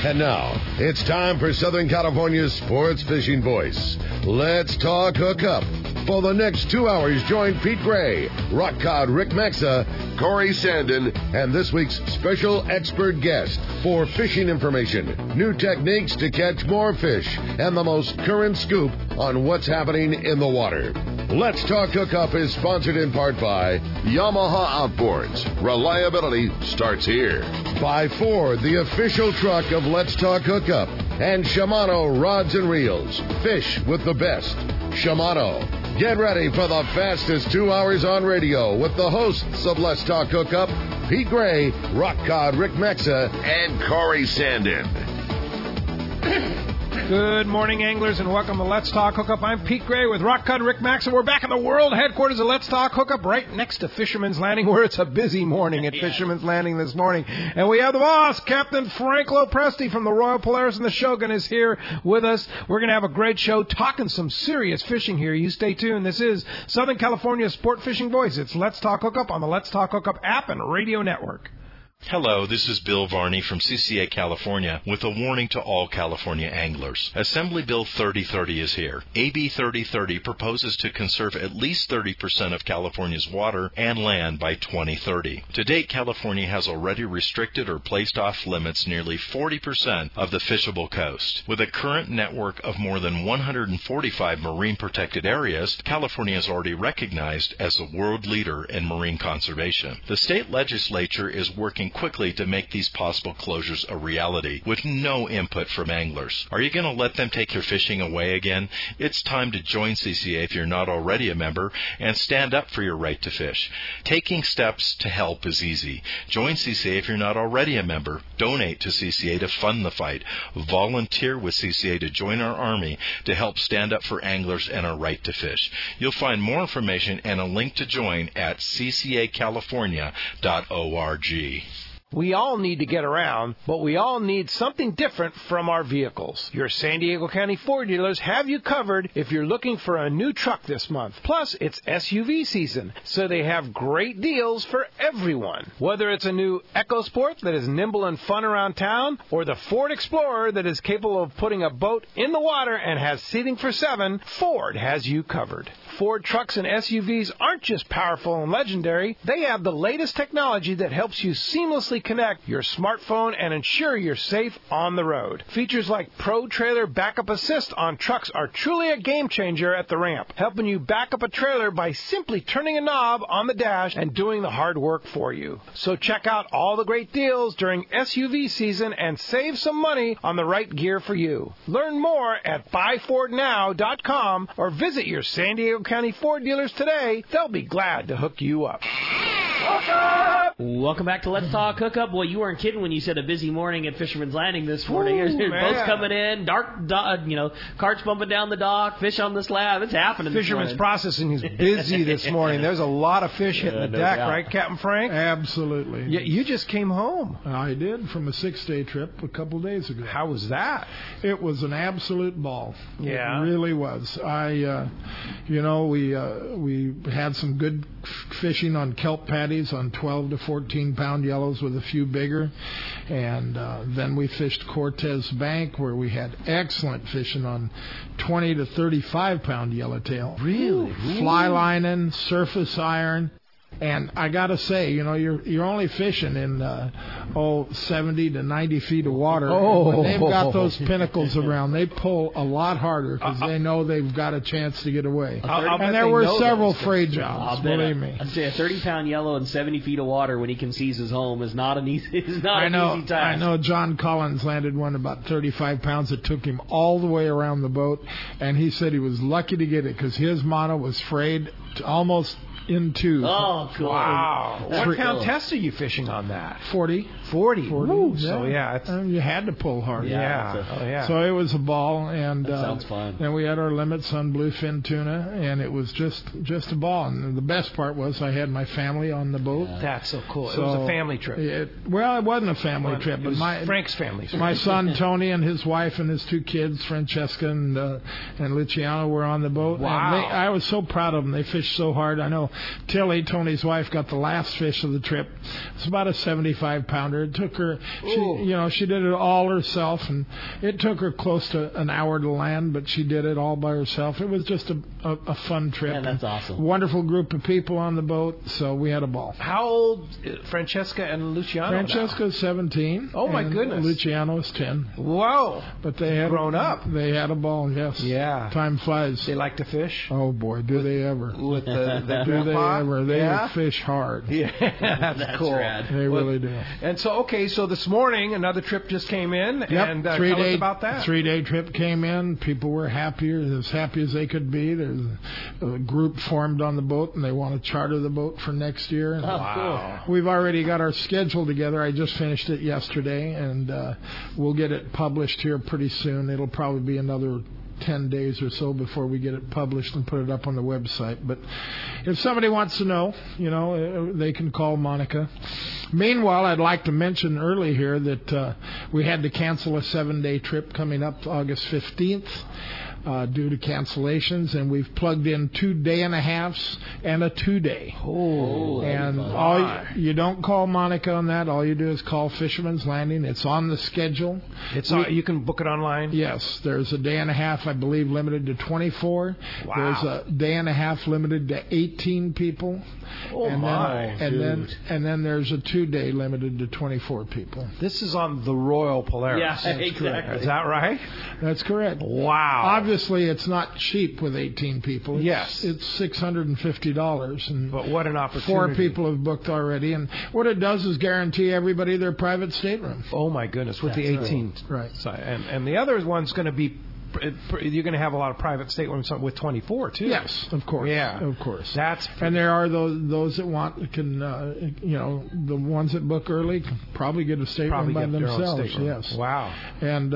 And now, it's time for Southern California's sports fishing voice. Let's talk hookup. For the next 2 hours, join Pete Gray, Rock Cod Rick Maxa, Corey Sandin, and this week's special expert guest for fishing information, new techniques to catch more fish, and the most current scoop on what's happening in the water. Let's Talk Hookup is sponsored in part by Yamaha Outboards. Reliability starts here. By Ford, the official truck of Let's Talk Hookup. And Shimano Rods and Reels. Fish with the best. Shimano. Get ready for the fastest 2 hours on radio with the hosts of Let's Talk Hookup, Pete Gray, Rock Cod Rick Maxa, and Corey Sandin. Good morning, anglers, and welcome to Let's Talk Hookup. I'm Pete Gray with Rock Cod Rick Maxa. We're back in the world headquarters of Let's Talk Hookup, right next to Fisherman's Landing, where it's a busy morning at Fisherman's Landing this morning. And we have the boss, Captain Frank Lopresti from the Royal Polaris, and the Shogun is here with us. We're going to have a great show talking some serious fishing here. You stay tuned. This is Southern California's sport fishing voice. It's Let's Talk Hookup on the Let's Talk Hookup app and radio network. Hello, this is Bill Varney from CCA California with a warning to all California anglers. Assembly Bill 3030 is here. AB 3030 proposes to conserve at least 30% of California's water and land by 2030. To date, California has already restricted or placed off limits nearly 40% of the fishable coast. With a current network of more than 145 marine protected areas, California is already recognized as a world leader in marine conservation. The state legislature is working quickly to make these possible closures a reality with no input from anglers. Are you going to let them take your fishing away again? It's time to join CCA if you're not already a member and stand up for your right to fish. Taking steps to help is easy. Join CCA if you're not already a member. Donate to CCA to fund the fight. Volunteer with CCA to join our army to help stand up for anglers and our right to fish. You'll find more information and a link to join at ccacalifornia.org. We all need to get around, but we all need something different from our vehicles. Your San Diego County Ford dealers have you covered if you're looking for a new truck this month. Plus, it's SUV season, so they have great deals for everyone. Whether it's a new EcoSport that is nimble and fun around town, or the Ford Explorer that is capable of putting a boat in the water and has seating for 7, Ford has you covered. Ford trucks and SUVs aren't just powerful and legendary. They have the latest technology that helps you seamlessly connect your smartphone and ensure you're safe on the road. Features like Pro Trailer Backup Assist on trucks are truly a game changer at the ramp, helping you back up a trailer by simply turning a knob on the dash and doing the hard work for you. So check out all the great deals during SUV season and save some money on the right gear for you. Learn more at buyfordnow.com or visit your San Diego County Ford dealers today. They'll be glad to hook you up. Welcome back to Let's Talk Hookup. Boy, you weren't kidding when you said a busy morning at Fisherman's Landing this morning. There's boats coming in, carts bumping down the dock, fish on the slab. It's happening. Fisherman's Processing is busy this morning. There's a lot of fish hitting the deck, right, Captain Frank? Absolutely. You just came home. I did, from a 6-day trip a couple days ago. How was that? It was an absolute ball. Yeah. It really was. We had some good fishing on kelp patties on 12 to 14-pound yellows with a few bigger. And then we fished Cortez Bank, where we had excellent fishing on 20 to 35-pound yellowtail. Really? Fly lining, surface iron. And I got to say, you're only fishing in 70 to 90 feet of water. When they've got those pinnacles around, they pull a lot harder because they know they've got a chance to get away. And there were several fray jobs, believe me. I'd say a 30-pound yellow in 70 feet of water when he can seize his home is not an easy task. I know John Collins landed one about 35 pounds. It took him all the way around the boat, and he said he was lucky to get it because his mono was frayed to almost in two. Oh, cool. Wow. What pound test are you fishing on that? 40. 40. Woo, So, yeah. You had to pull hard. Yeah. So it was a ball. And that sounds fun. Then we had our limits on bluefin tuna, and it was just a ball. And the best part was I had my family on the boat. Yeah. That's so cool. So, it was a family trip. It wasn't a family trip. But Frank's family trip. My son, Tony, and his wife and his 2 kids, Francesca and Luciano, were on the boat. Wow. And I was so proud of them. They fished so hard. I know Tilly, Tony's Corey's wife got the last fish of the trip. It's about a 75-pounder. It took her, she did it all herself, and it took her close to an hour to land, but she did it all by herself. It was just a fun trip. Yeah, that's awesome. Wonderful group of people on the boat, so we had a ball. How old Francesca and Luciano? Francesca's 17. Oh, my goodness. Luciano's 10. Whoa. But they had grown up. They had a ball, yes. Yeah. Time flies. They like to fish? Oh, boy, do they ever. With the do they ever. They fish hard. Yeah, that's cool. Rad. They really do. And so, so this morning, another trip just came in. Yep. And tell us about that. 3-day trip came in. People were as happy as they could be. There's a group formed on the boat, and they want to charter the boat for next year. And wow. We've already got our schedule together. I just finished it yesterday, and we'll get it published here pretty soon. It'll probably be another 10 days or so before we get it published and put it up on the website. But if somebody wants to know, they can call Monica. Meanwhile, I'd like to mention early here that we had to cancel a 7-day trip coming up August 15th. Due to cancellations, and we've plugged in 2 day-and-a-halves and a 2-day. Oh, and you don't call Monica on that. All you do is call Fisherman's Landing. It's on the schedule. You can book it online? Yes. There's a day-and-a-half, I believe, limited to 24. Wow. There's a day-and-a-half limited to 18 people. Oh, and then there's a 2-day limited to 24 people. This is on the Royal Polaris. Yeah, exactly. Is that right? That's correct. Wow. Obviously, it's not cheap with 18 people. Yes. It's $650. But what an opportunity. 4 people have booked already. And what it does is guarantee everybody their private stateroom. Oh, my goodness, with the 18. Right. So, and the other one's going to be, you're going to have a lot of private staterooms with 24, too. Yes, of course. Yeah. Of course. And there are those that can, the ones that book early can probably get a stateroom by themselves. Yes. Wow. And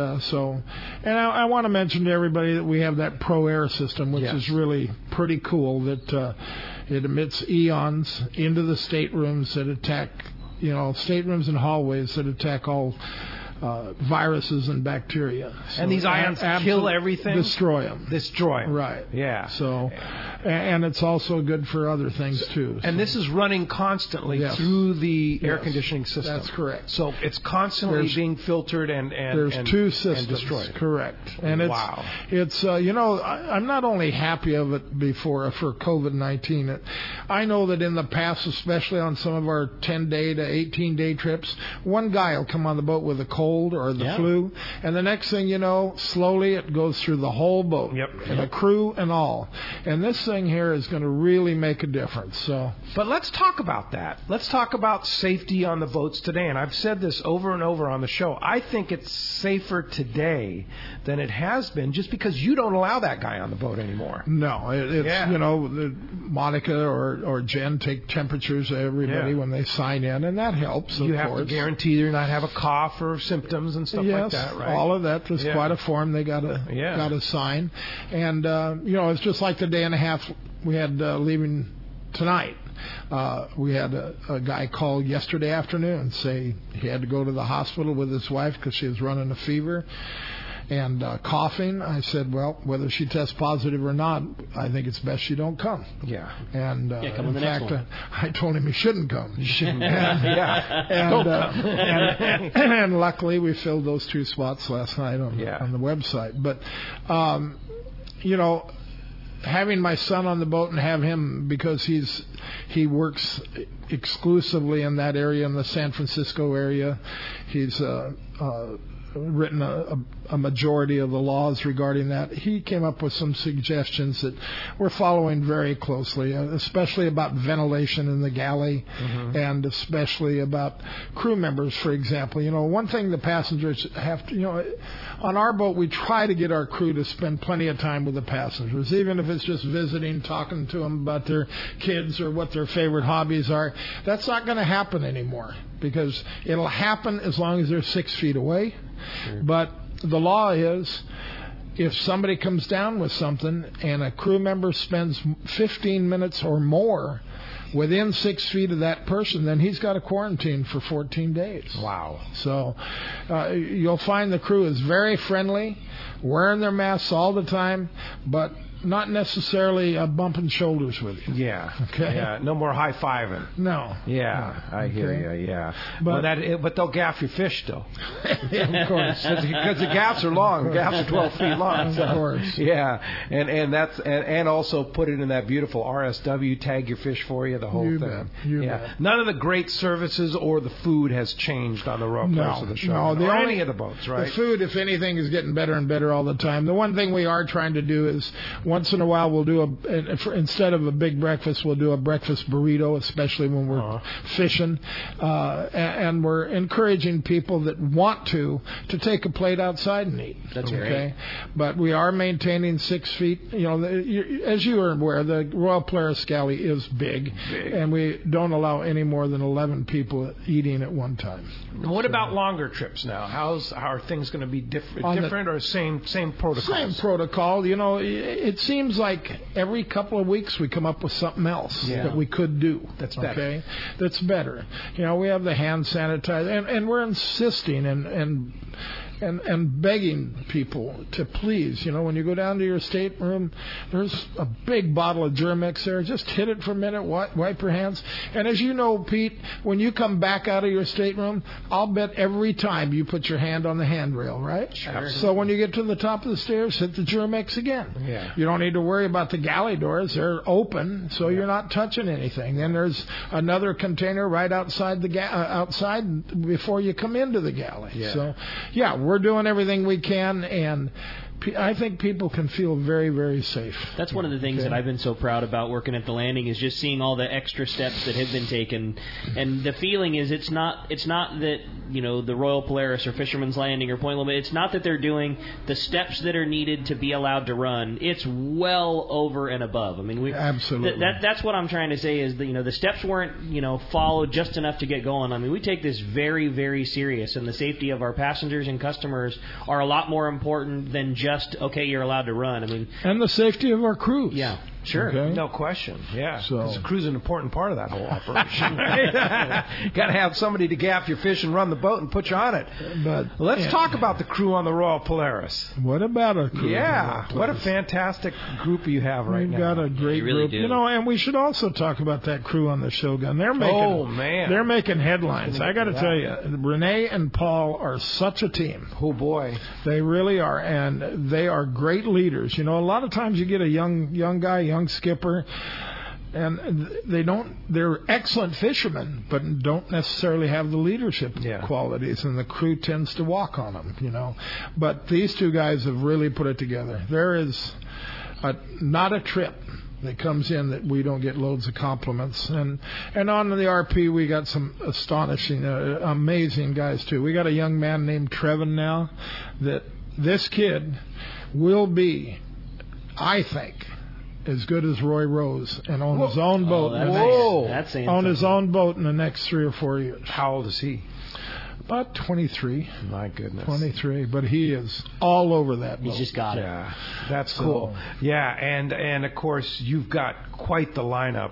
I want to mention to everybody that we have that Pro Air system, which is really pretty cool, that it emits eons into the staterooms that attack, staterooms and hallways that attack all viruses and bacteria. So and these ions kill everything? Destroy them. Right. Yeah. So, and it's also good for other things, too. And this is running constantly through the air conditioning system. That's correct. So it's constantly being filtered and there's 2 systems. And destroyed. Correct. And it's I'm not only happy of it for COVID-19. I know that in the past, especially on some of our 10-day to 18-day trips, one guy will come on the boat with a cold or the flu, and the next thing you know, slowly it goes through the whole boat, and the crew and all. And this thing here is going to really make a difference. So, but let's talk about that. Let's talk about safety on the boats today. And I've said this over and over on the show. I think it's safer today than it has been, just because you don't allow that guy on the boat anymore. No, it's Monica or Jen take temperatures of everybody when they sign in, and that helps. You have to guarantee they're not have a cough or symptoms and stuff like that, right? All of that. There's quite a form they gotta sign, and it's just like the day and a half we had leaving tonight. We had a guy call yesterday afternoon say he had to go to the hospital with his wife because she was running a fever and coughing. I said, well, whether she tests positive or not, I think it's best she don't come. Yeah. And come in fact, I told him he shouldn't come. He shouldn't. And luckily we filled those 2 spots last night on the website. But having my son on the boat and have him, because he works exclusively in that area, in the San Francisco area. He's written a majority of the laws regarding that. He came up with some suggestions that we're following very closely, especially about ventilation in the galley, and especially about crew members, for example. One thing the passengers have to, on our boat, we try to get our crew to spend plenty of time with the passengers, even if it's just visiting, talking to them about their kids or what their favorite hobbies are. That's not going to happen anymore, because it'll happen as long as they're 6 feet away. Sure. But the law is, if somebody comes down with something and a crew member spends 15 minutes or more within 6 feet of that person, then he's got to quarantine for 14 days. Wow. So you'll find the crew is very friendly, wearing their masks all the time, but not necessarily bumping shoulders with you. Yeah. Okay. Yeah. No more high-fiving. No. Yeah, no. I hear you. Yeah. But But they'll gaff your fish still. Yeah, of course. Because the gaffs are long. The gaffs are 12 feet long. Of course. Yeah. And also put it in that beautiful RSW, tag your fish for you, the whole You thing. bet. You yeah. bet. None of the great services or the food has changed on the Royal Players of the show. No, or any of the boats, right? The food, if anything, is getting better and better all the time. The one thing we are trying to do is once in a while we'll do instead of a big breakfast, we'll do a breakfast burrito, especially when we're fishing. And we're encouraging people that want to take a plate outside and eat. That's great. But we are maintaining 6 feet. As you are aware, the Royal Polaris Galley is big, and we don't allow any more than 11 people eating at one time. What about longer trips now? How are things going to be different or same protocol? Same protocol. It seems like every couple of weeks we come up with something else that we could do. That's better. Okay? That's better. We have the hand sanitizer, and we're insisting and begging people to please. When you go down to your stateroom, there's a big bottle of Germ-X there. Just hit it for a minute, wipe your hands. And as you know, Pete, when you come back out of your stateroom, I'll bet every time you put your hand on the handrail, right? Sure. So when you get to the top of the stairs, hit the Germ-X again. Yeah. You don't need to worry about the galley doors. They're open, so you're not touching anything. Then there's another container right outside outside before you come into the galley. Yeah. So, we're doing everything we can, and I think people can feel very, very safe. That's one of the things that I've been so proud about working at the landing is just seeing all the extra steps that have been taken. And the feeling is it's not that, the Royal Polaris or Fisherman's Landing or Point Loma, it's not that they're doing the steps that are needed to be allowed to run. It's well over and above. I mean, absolutely. That's what I'm trying to say is that, the steps weren't, followed just enough to get going. I mean, we take this very, very serious, and the safety of our passengers and customers are a lot more important than just, you're allowed to run. I mean, and the safety of our crews. Yeah, sure. Okay? No question. Yeah. So the crew's an important part of that whole operation. Got to have somebody to gaff your fish and run the boat and put you on it. But let's talk about the crew on the Royal Polaris. What about a crew? Yeah. What a fantastic group you have right now. We've got a great really group. Do. And we should also talk about that crew on the Shogun. They're making headlines. I got to tell you, Renee and Paul are such a team. Oh boy, they really are, and they are great leaders. A lot of times you get a young guy, young skipper, and they're excellent fishermen, but don't necessarily have the leadership qualities, and the crew tends to walk on them, But these two guys have really put it together. There is not a trip that comes in that we don't get loads of compliments. And on the RP, we got some astonishing, amazing guys, too. We got a young man named Trevin now that this kid will be, I think, as good as Roy Rose and on his own boat. His own boat in the next 3 or 4 years. How old is he? About 23. My goodness. 23, but he is all over that boat. He's just got it. Yeah, that's cool. Yeah, and of course you've got quite the lineup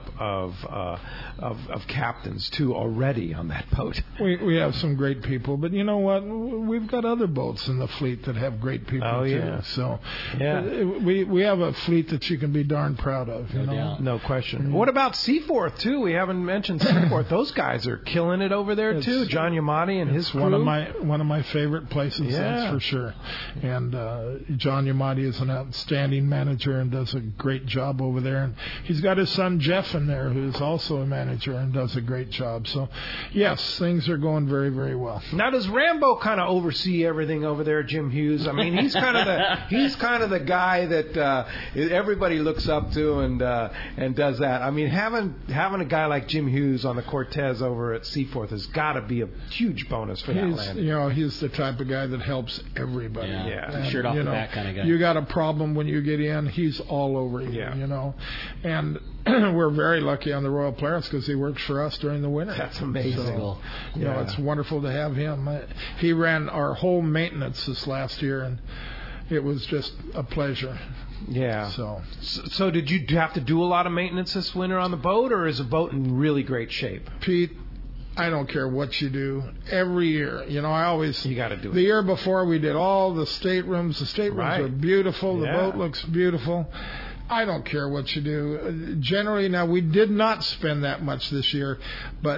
of captains too already on that boat. We have some great people, but you know what? We've got other boats in the fleet that have great people too. So we have a fleet that you can be darn proud of. No question. Mm-hmm. What about Seaforth too? We haven't mentioned Seaforth. Those guys are killing it over there too. John Yamati and his crew. One of my favorite places, that's for sure. And John Yamati is an outstanding manager and does a great job over there. And he's got his son Jeff in there, who's also a manager and does a great job. So, yes, things are going very, very well. Now, does Rambo kind of oversee everything over there, Jim Hughes? I mean, he's kind of the guy that everybody looks up to and does that. I mean, having a guy like Jim Hughes on the Cortez over at Seaforth has got to be a huge bonus for that land. He's the type of guy that helps everybody. Yeah. Shirt off the back kind of guy. You got a problem when you get in, he's all over you. And we're very lucky on the Royal Polaris because he works for us during the winter. That's amazing. So, it's wonderful to have him. He ran our whole maintenance this last year, and it was just a pleasure. Yeah. So did you have to do a lot of maintenance this winter on the boat, or is the boat in really great shape? Pete, I don't care what you do. Every year, you got to do it. The year before, we did all the staterooms. The staterooms are beautiful. The boat looks beautiful. I don't care what you do. Generally, now, we did not spend that much this year, but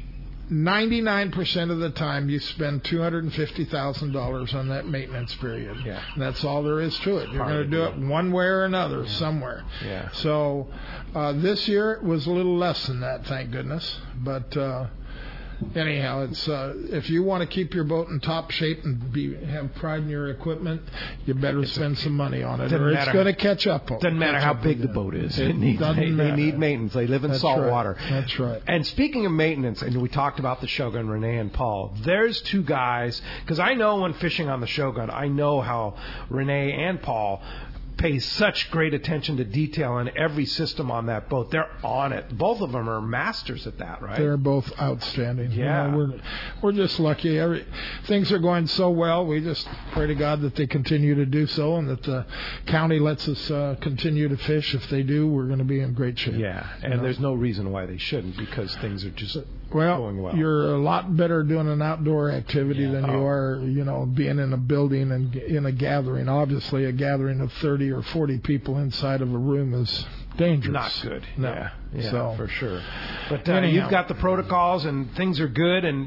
99% of the time you spend $250,000 on that maintenance period. Yeah. And that's all there is to it. You're going to do it one way or another somewhere. Yeah. So this year it was a little less than that, thank goodness. But anyhow, it's if you want to keep your boat in top shape and have pride in your equipment, you better spend some money on it, or it's going to catch up. Doesn't matter how big the boat is. They need maintenance. They live in salt water. That's right. And speaking of maintenance, and we talked about the Shogun, Renee and Paul, there's two guys, because I know when fishing on the Shogun, I know how Renee and Paul pay such great attention to detail in every system on that boat. They're on it. Both of them are masters at that, right? They're both outstanding. Yeah. You know, we're just lucky. Things are going so well. We just pray to God that they continue to do so, and that the county lets us continue to fish. If they do, we're going to be in great shape. Yeah, and there's no reason why they shouldn't, because things are just going well. You're a lot better doing an outdoor activity than you are, being in a building and in a gathering. Obviously, a gathering of 30 or 40 people inside of a room is dangerous. Not good. No. Yeah, so, for sure. But you've got the protocols, and things are good, and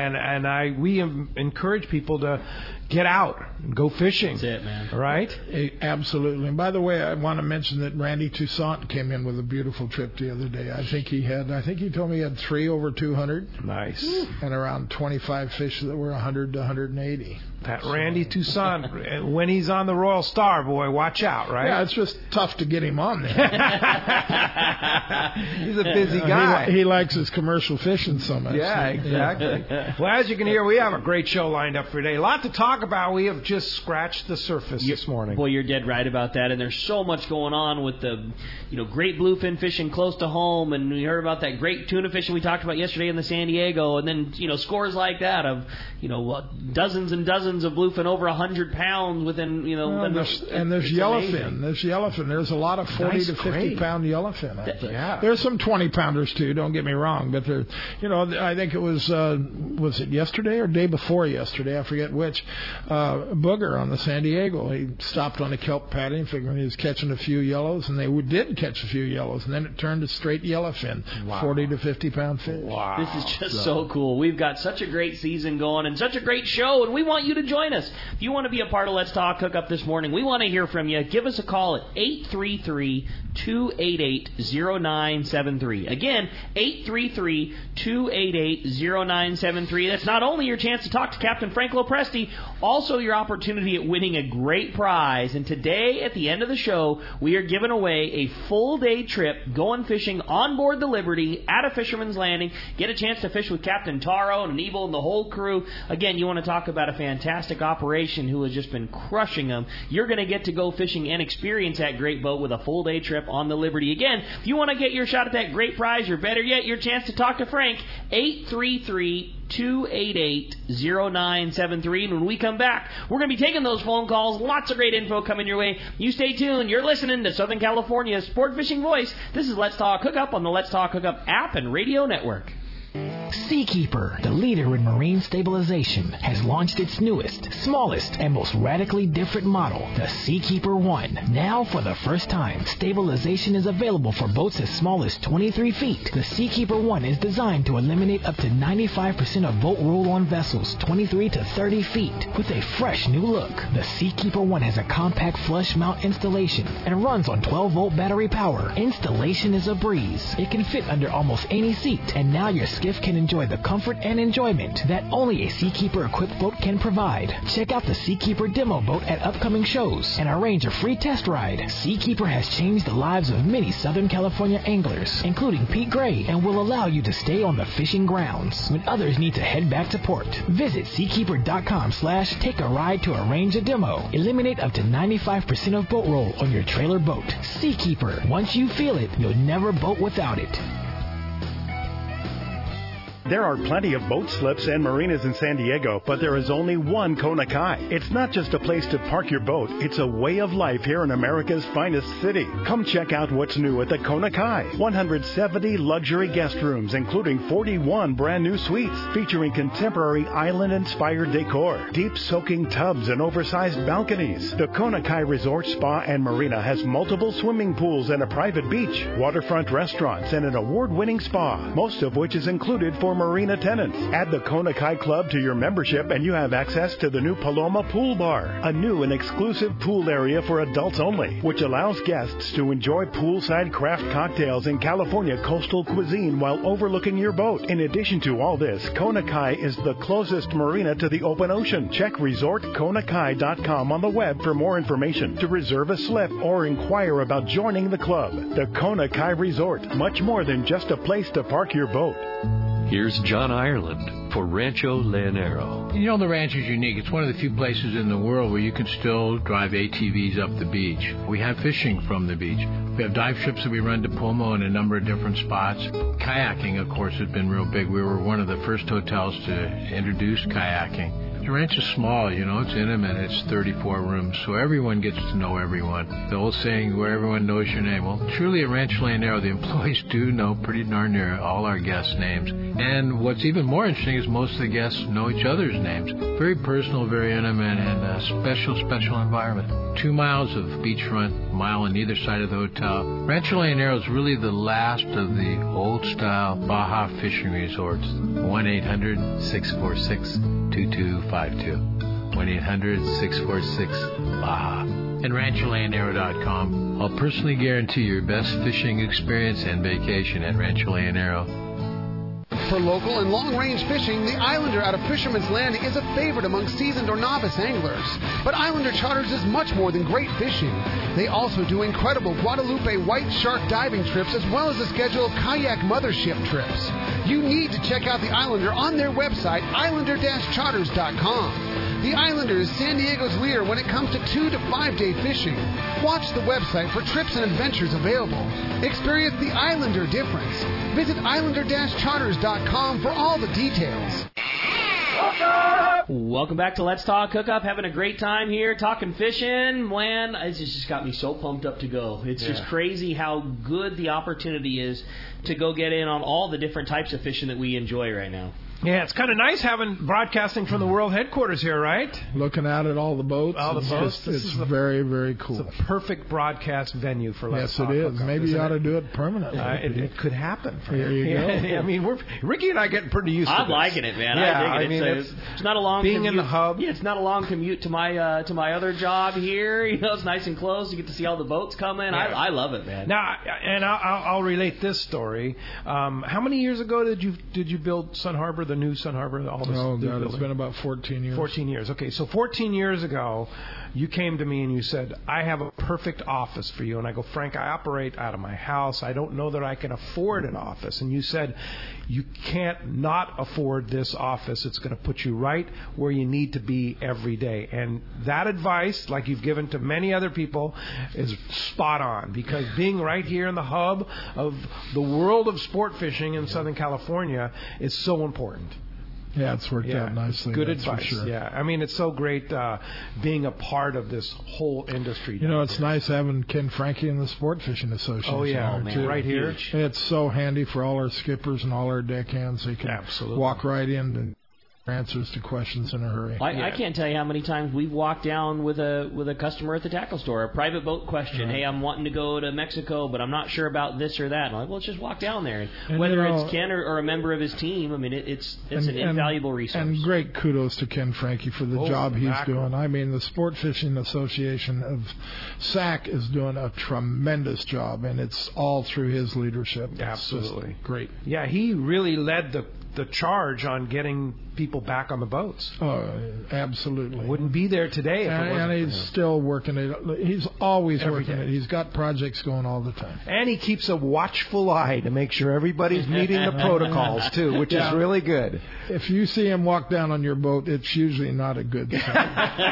we encourage people to get out and go fishing. That's it, man. Right? Absolutely. And by the way, I want to mention that Randy Toussaint came in with a beautiful trip the other day. I think he told me he had 3 over 200. Nice. And around 25 fish that were 100 to 180. That Randy Toussaint, when he's on the Royal Star, boy, watch out, right? Yeah, it's just tough to get him on there. He's a busy guy. He likes his commercial fishing so much. Yeah, exactly. Well, as you can hear, we have a great show lined up for today. A lot to talk about. We have just scratched the surface this morning. Boy, you're dead right about that. And there's so much going on with the, great bluefin fishing close to home. And we heard about that great tuna fishing we talked about yesterday in the San Diego. And then, scores like that of, dozens and dozens of bluefin over 100 pounds within, there's yellowfin. There's yellowfin. There's a lot of 40 to 50 pound yellowfin out there. Yeah. There's some 20 pounders too. Don't get me wrong, but there, I think it was it yesterday or day before yesterday? I forget which. Booger on the San Diego. He stopped on a kelp patty, figuring he was catching a few yellows, and they did catch a few yellows, and then it turned to straight yellowfin, 40 to 50 pound fish. Wow. This is just so cool. We've got such a great season going and such a great show, and we want you to join us. If you want to be a part of Let's Talk Hookup this morning, we want to hear from you. Give us a call at 833-288-0973. Again, 833-288-0973. That's not only your chance to talk to Captain Frank Lopresti, also your opportunity at winning a great prize. And today, at the end of the show, we are giving away a full-day trip going fishing on board the Liberty at a Fisherman's Landing. Get a chance to fish with Captain Taro and Neville and the whole crew. Again, you want to talk about a fantastic operation who has just been crushing them. You're going to get to go fishing and experience that great boat with a full-day trip on the Liberty. Again, if you want to get your shot at that great prize, or better yet, your chance to talk to Frank, 833-288-0973. And when we come back, we're going to be taking those phone calls. Lots of great info coming your way. You stay tuned. You're listening to Southern California's Sport Fishing Voice. This is Let's Talk Hookup on the Let's Talk Hookup app and radio network. Seakeeper, the leader in marine stabilization, has launched its newest, smallest, and most radically different model, the Seakeeper 1. Now, for the first time, stabilization is available for boats as small as 23 feet. The Seakeeper 1 is designed to eliminate up to 95% of boat roll-on vessels 23 to 30 feet. With a fresh new look, the Seakeeper 1 has a compact flush mount installation and runs on 12-volt battery power. Installation is a breeze. It can fit under almost any seat, and now your skiff can enjoy the comfort and enjoyment that only a Seakeeper-equipped boat can provide. Check out the Seakeeper demo boat at upcoming shows and arrange a free test ride. Seakeeper has changed the lives of many Southern California anglers, including Pete Gray, and will allow you to stay on the fishing grounds when others need to head back to port. Visit Seakeeper.com/take a ride to arrange a demo. Eliminate up to 95% of boat roll on your trailer boat. Seakeeper. Once you feel it, you'll never boat without it. There are plenty of boat slips and marinas in San Diego, but there is only one Kona Kai. It's not just a place to park your boat, it's a way of life here in America's finest city. Come check out what's new at the Kona Kai. 170 luxury guest rooms, including 41 brand new suites, featuring contemporary island-inspired decor, deep soaking tubs, and oversized balconies. The Kona Kai Resort Spa and Marina has multiple swimming pools and a private beach, waterfront restaurants, and an award-winning spa, most of which is included for marina tenants. Add the Kona Kai Club to your membership and you have access to the new Paloma Pool Bar, a new and exclusive pool area for adults only, which allows guests to enjoy poolside craft cocktails and California coastal cuisine while overlooking your boat. In addition to all this, Kona Kai is the closest marina to the open ocean. Check resortkonakai.com on the web for more information, to reserve a slip or inquire about joining the club. The Kona Kai Resort, much more than just a place to park your boat. Here's John Ireland for Rancho Leonero. You know, the ranch is unique. It's one of the few places in the world where you can still drive ATVs up the beach. We have fishing from the beach. We have dive trips that we run to Pomo in a number of different spots. Kayaking, of course, has been real big. We were one of the first hotels to introduce kayaking. The ranch is small, you know, it's intimate, it's 34 rooms, so everyone gets to know everyone. The old saying, where everyone knows your name. Well, truly at Rancho Leonero, the employees do know pretty darn near all our guests' names. And what's even more interesting is most of the guests know each other's names. Very personal, very intimate, and a special environment. 2 miles of beachfront, a mile on either side of the hotel. Rancho Leonero is really the last of the old-style Baja fishing resorts. 1-800-646-2252. 1-800-646-BAJA. And RanchoLeonero.com. I'll personally guarantee your best fishing experience and vacation at Rancho Leonero. For local and long-range fishing, the Islander out of Fisherman's Landing is a favorite among seasoned or novice anglers. But Islander Charters is much more than great fishing. They also do incredible Guadalupe white shark diving trips, as well as a schedule of kayak mothership trips. You need to check out the Islander on their website, islander-charters.com. The Islander is San Diego's leader when it comes to 2 to 5 day fishing. Watch the website for trips and adventures available. Experience the Islander difference. Visit islander-charters.com for all the details. Welcome back to Let's Talk Hookup. Having a great time here, talking fishing. Man, it's just got me so pumped up to go. It's just crazy how good the opportunity is to go get in on all the different types of fishing that we enjoy right now. Yeah, it's kind of nice broadcasting from the world headquarters here, right? Looking out at all the boats. All the boats. It's very, very cool. It's a perfect broadcast venue for Let's Talk. Yes, it is. Hookup, maybe you ought to do it permanently. It could happen. There you go. I mean, Ricky and I getting pretty used to this. I'm liking it, man. Yeah, I dig it. It's not a long being commute. in the hub. Yeah, it's not a long commute to my other job here. You know, it's nice and close. You get to see all the boats coming. Yeah. I love it, man. Now, and I'll relate this story. How many years ago did you build Sun Harbor, the new Sun Harbor? God, it's been about 14 years. 14 years. Okay, so 14 years ago, you came to me and you said, I have a perfect office for you. And I go, Frank, I operate out of my house. I don't know that I can afford an office. And you said, you can't not afford this office. It's going to put you right where you need to be every day. And that advice, like you've given to many other people, is spot on. Because being right here in the hub of the world of sport fishing in Southern California is so important. Yeah, it's worked out nicely. Good advice. For sure. Yeah, I mean, it's so great being a part of this whole industry. You know, it's nice having Ken Frankie in the Sport Fishing Association. Oh, yeah, right here. It's so handy for all our skippers and all our deckhands. They can walk right in and answers to questions in a hurry. I can't tell you how many times we've walked down with a customer at the tackle store, a private boat question. Right. Hey, I'm wanting to go to Mexico, but I'm not sure about this or that. And I'm like, well, let's just walk down there. And whether it's Ken or a member of his team, I mean, it's an invaluable resource. And great kudos to Ken Frankie for the job he's doing. I mean, the Sport Fishing Association of SAC is doing a tremendous job, and it's all through his leadership. Absolutely. Great. Yeah, he really led the charge on getting people back on the boats. Oh, absolutely. Wouldn't be there today if it wasn't. And he's still working it. He's always Every working day. it. He's got projects going all the time. And he keeps a watchful eye to make sure everybody's meeting the protocols, too, which is really good. If you see him walk down on your boat, it's usually not a good sign.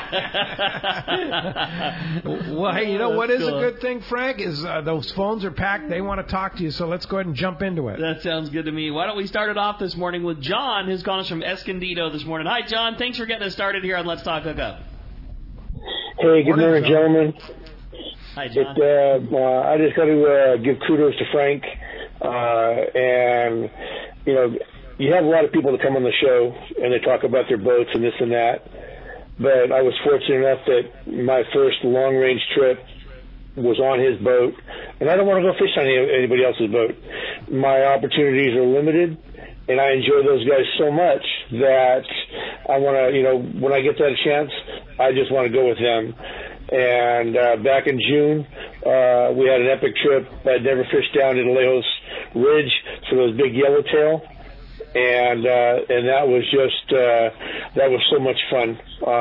Well, hey, you know what is a good thing, Frank, is those phones are packed. They want to talk to you, so let's go ahead and jump into it. That sounds good to me. Why don't we start it off this morning with John, who's calling us from Escondido this morning. Hi, John. Thanks for getting us started here on Let's Talk Hookup. Hey, good morning, gentlemen. Hi, John. I just got to give kudos to Frank. And, you know, you have a lot of people that come on the show, and they talk about their boats and this and that. But I was fortunate enough that my first long-range trip was on his boat. And I don't want to go fish on anybody else's boat. My opportunities are limited, and I enjoy those guys so much that I want to, you know, when I get that chance, I just want to go with them. And back in June, we had an epic trip. I'd never fished down in Lejos Ridge for those big yellowtail. And that was just, that was so much fun.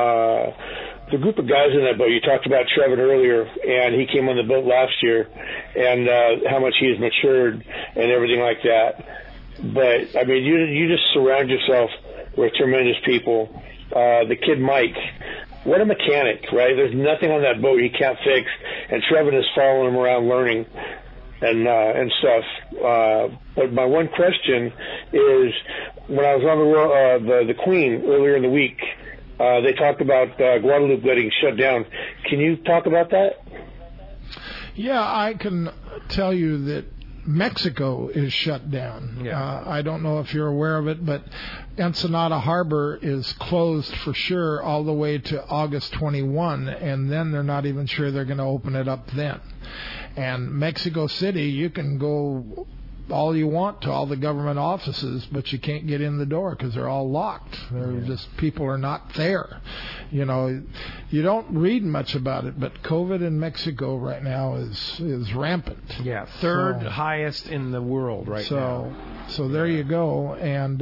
The group of guys in that boat, you talked about Trevor earlier, and he came on the boat last year, and how much he has matured and everything like that. But, I mean, you just surround yourself with tremendous people. The kid Mike, what a mechanic, right? There's nothing on that boat he can't fix, and Trevor is following him around learning and stuff. But my one question is, when I was on the Queen earlier in the week, they talked about Guadalupe getting shut down. Can you talk about that? Yeah, I can tell you that Mexico is shut down. Yeah. I don't know if you're aware of it, but Ensenada Harbor is closed for sure all the way to August 21, and then they're not even sure they're going to open it up then. And Mexico City, you can go all you want to all the government offices, but you can't get in the door because they're all locked. They're just, people are not there. You know, you don't read much about it, but COVID in Mexico right now is rampant. Yeah, third highest in the world right now. So there you go. And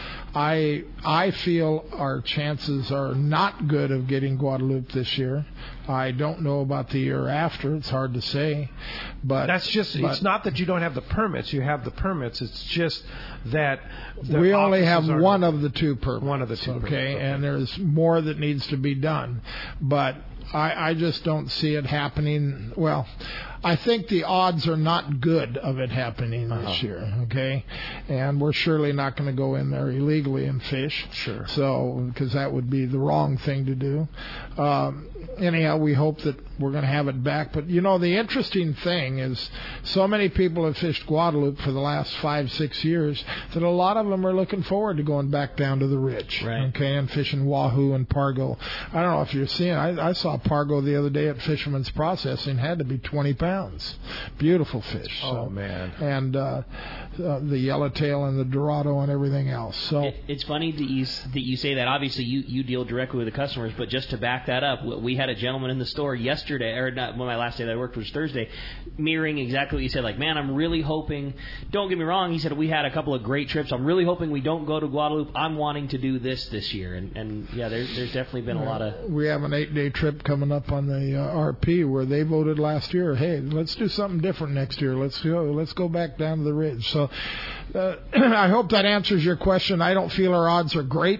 I feel our chances are not good of getting Guadalupe this year. I don't know about the year after. It's hard to say. But that's just, it's not that you don't have the permits. You have the permits. It's just that we only have one of the two permits. One of the two permits. Okay, and there's more that needs to be done. But I just don't see it happening. Well, I think the odds are not good of it happening this year, okay? And we're surely not going to go in there illegally and fish. Sure. So, because that would be the wrong thing to do. Anyhow, we hope that we're going to have it back. But, you know, the interesting thing is so many people have fished Guadalupe for the last 5-6 years that a lot of them are looking forward to going back down to the ridge, okay, and fishing wahoo and pargo. I don't know if you're seeing, I saw pargo the other day at Fisherman's Processing, had to be 20 pounds. Beautiful fish. Oh, man. And the yellowtail and the dorado and everything else. So it's funny that you say that. Obviously, you deal directly with the customers, but just to back that up, we had a gentleman in the store yesterday, or not, well, my last day that I worked was Thursday, mirroring exactly what you said. Like, man, I'm really hoping, don't get me wrong, he said, we had a couple of great trips. I'm really hoping we don't go to Guadalupe. I'm wanting to do this year. And yeah, there's definitely been a lot of... We have an 8-day trip coming up on the RP where they voted last year, hey, let's do something different next year. Let's go back down to the ridge. So I hope that answers your question. I don't feel our odds are great.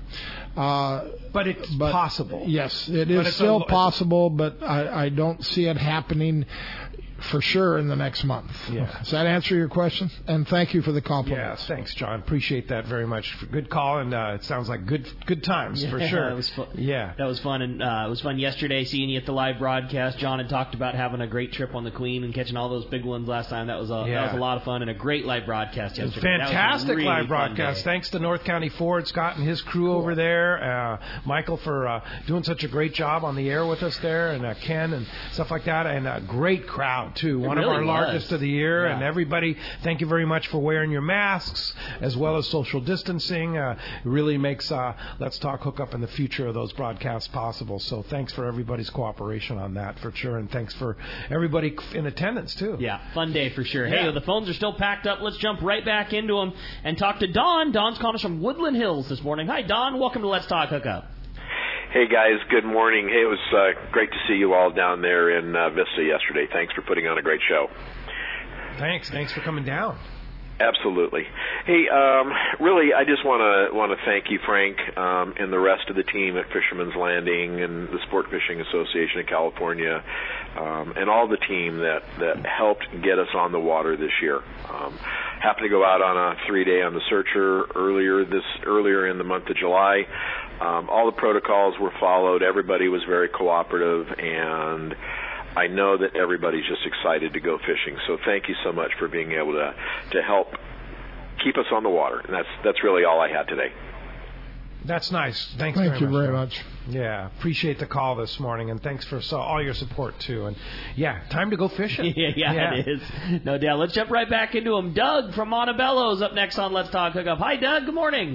But it's possible. Yes, it is still possible, but I don't see it happening for sure in the next month. Yeah. Does that answer your question? And thank you for the compliment. Yeah, thanks, John. Appreciate that very much. Good call, and it sounds like good times for sure. That was fun. Yeah, that was fun, and it was fun yesterday seeing you at the live broadcast. John had talked about having a great trip on the Queen and catching all those big ones last time. That was a lot of fun and a great live broadcast yesterday. Fantastic really live broadcast. Thanks to North County Ford, Scott and his crew over there. Michael for doing such a great job on the air with us there, and Ken and stuff like that, and a great crowd. crowd, too. One of our largest of the year. And everybody, thank you very much for wearing your masks, as well as social distancing. It really makes Let's Talk Hookup in the future of those broadcasts possible. So thanks for everybody's cooperation on that, for sure. And thanks for everybody in attendance, too. Yeah, fun day for sure. Hey, the phones are still packed up. Let's jump right back into them and talk to Don. Don's calling us from Woodland Hills this morning. Hi, Don. Welcome to Let's Talk Hookup. Hey, guys. Good morning. Hey, it was great to see you all down there in Vista yesterday. Thanks for putting on a great show. Thanks for coming down. Absolutely. Hey, really, I just want to thank you, Frank, and the rest of the team at Fisherman's Landing and the Sport Fishing Association of California, and all the team that helped get us on the water this year. Happened to go out on a 3-day on the Searcher earlier in the month of July. All the protocols were followed. Everybody was very cooperative, and I know that everybody's just excited to go fishing. So thank you so much for being able to help keep us on the water. And that's really all I had today. That's nice. Thank you very much. Yeah, appreciate the call this morning, and thanks for all your support, too. And, time to go fishing. yeah, it is. No doubt. Let's jump right back into them. Doug from Montebello is up next on Let's Talk Hookup. Hi, Doug. Good morning.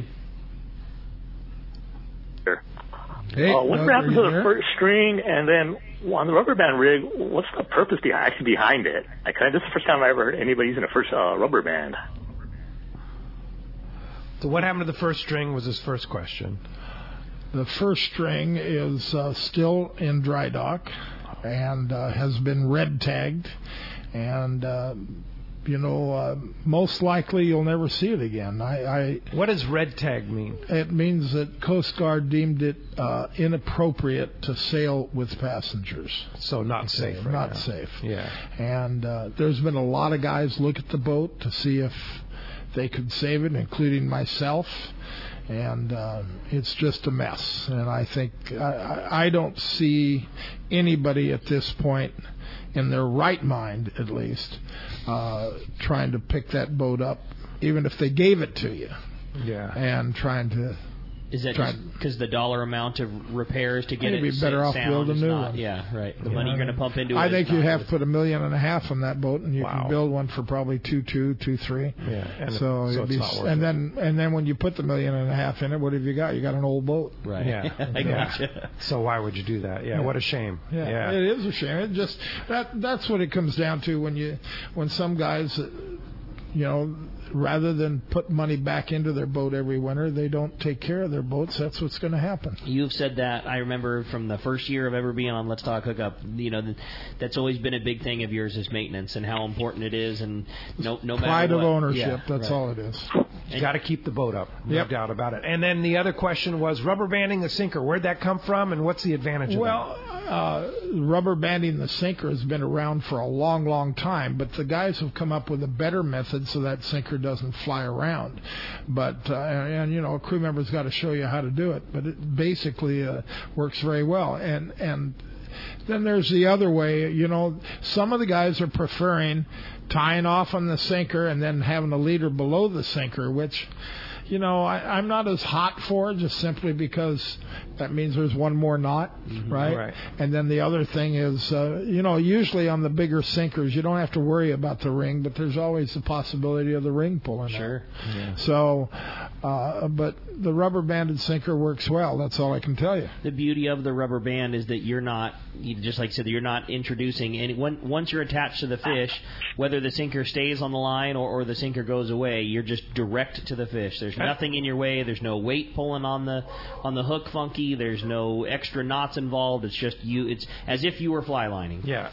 Hey, what happens to the first string, and then on the rubber band rig, what's the purpose behind it? This is the first time I ever heard anybody using a first rubber band. So what happened to the first string was his first question. The first string is still in dry dock and has been red tagged, and most likely you'll never see it again. What does red tag mean? It means that Coast Guard deemed it inappropriate to sail with passengers. So not safe. Right not now. Safe. Yeah. And there's been a lot of guys look at the boat to see if they could save it, including myself. And it's just a mess. And I think I don't see anybody at this point, in their right mind at least, trying to pick that boat up, even if they gave it to you. Yeah. And trying to... Is that just because the dollar amount of repairs to get it be better off building a new one. Yeah, right. The money you're going to pump into it. I think you have to put $1.5 million on that boat, and you can build one for probably $2.3. Yeah, and so it's not worth it. And then when you put the $1.5 million in it, what have you got? You got an old boat. Right. Yeah, I gotcha. So why would you do that? Yeah, what a shame. Yeah, it is a shame. It just that's what it comes down to when some guys, rather than put money back into their boat every winter, they don't take care of their boats. That's what's going to happen. You've said that. I remember from the first year of ever being on Let's Talk Hookup, that's always been a big thing of yours is maintenance and how important it is. And no matter pride of what, ownership. That's all it is. You got to keep the boat up. No doubt about it. And then the other question was rubber banding the sinker. Where'd that come from, and what's the advantage of that? Rubber banding the sinker has been around for a long, long time, but the guys have come up with a better method so that sinker doesn't fly around. But a crew member's got to show you how to do it. But it basically works very well. And then there's the other way. Some of the guys are preferring tying off on the sinker and then having a leader below the sinker, which, I'm not as hot for, just simply because that means there's one more knot, right? And then the other thing is, usually on the bigger sinkers, you don't have to worry about the ring, but there's always the possibility of the ring pulling out. Sure. Yeah. So, but the rubber banded sinker works well. That's all I can tell you. The beauty of the rubber band is that you're not, just like I said, you're not introducing any. Once you're attached to the fish, whether the sinker stays on the line or the sinker goes away, you're just direct to the fish. There's nothing in your way. There's no weight pulling on the hook funky. There's no extra knots involved. It's just you. It's as if you were fly lining. Yeah,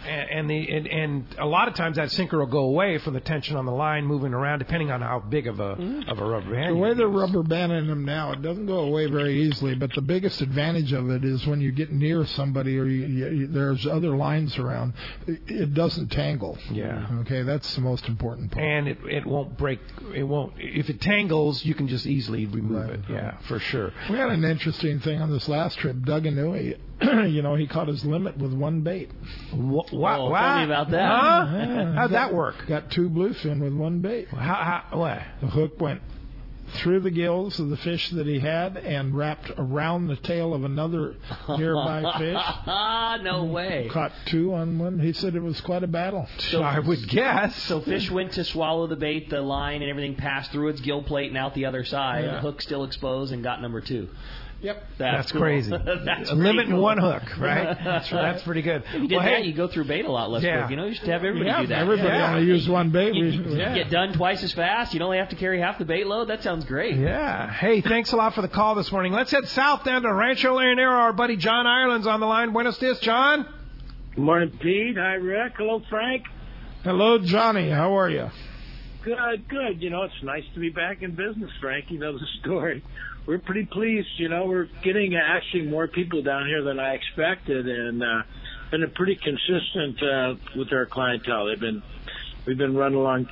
and a lot of times that sinker will go away from the tension on the line moving around, depending on how big of a rubber band. The way they're rubber banding them now, it doesn't go away very easily. But the biggest advantage of it is when you get near somebody or there's other lines around, it doesn't tangle. Yeah. Okay, that's the most important part. And it won't break. It won't. If it tangles, you can just easily remove it. Yeah, for sure. We had an interesting thing on this last trip. Doug Inouye, he caught his limit with one bait. What? Tell me about that. Huh? How'd that work? Got 2 bluefin with one bait. What? The hook went through the gills of the fish that he had and wrapped around the tail of another nearby fish. No way. Caught 2 on one. He said it was quite a battle. So I would guess. So fish went to swallow the bait, the line and everything passed through its gill plate and out the other side. Yeah. The hook still exposed and got number 2. Yep. That's cool. crazy. That's a limit cool. in one hook, right? That's pretty good. If you did that, you go through bait a lot less quick. You know, you should have everybody do that. Everybody only use one bait. You get done twice as fast. You'd only have to carry half the bait load. That sounds great. Yeah. Hey, thanks a lot for the call this morning. Let's head south down to Rancho Leonero. Our buddy John Ireland's on the line. Buenos dias, John. Good morning, Pete. Hi, Rick. Hello, Frank. Hello, Johnny. How are you? Good. You know, it's nice to be back in business, Frank. You know the story. We're pretty pleased. You know, we're getting actually more people down here than I expected, and been pretty consistent with our clientele. We've been running along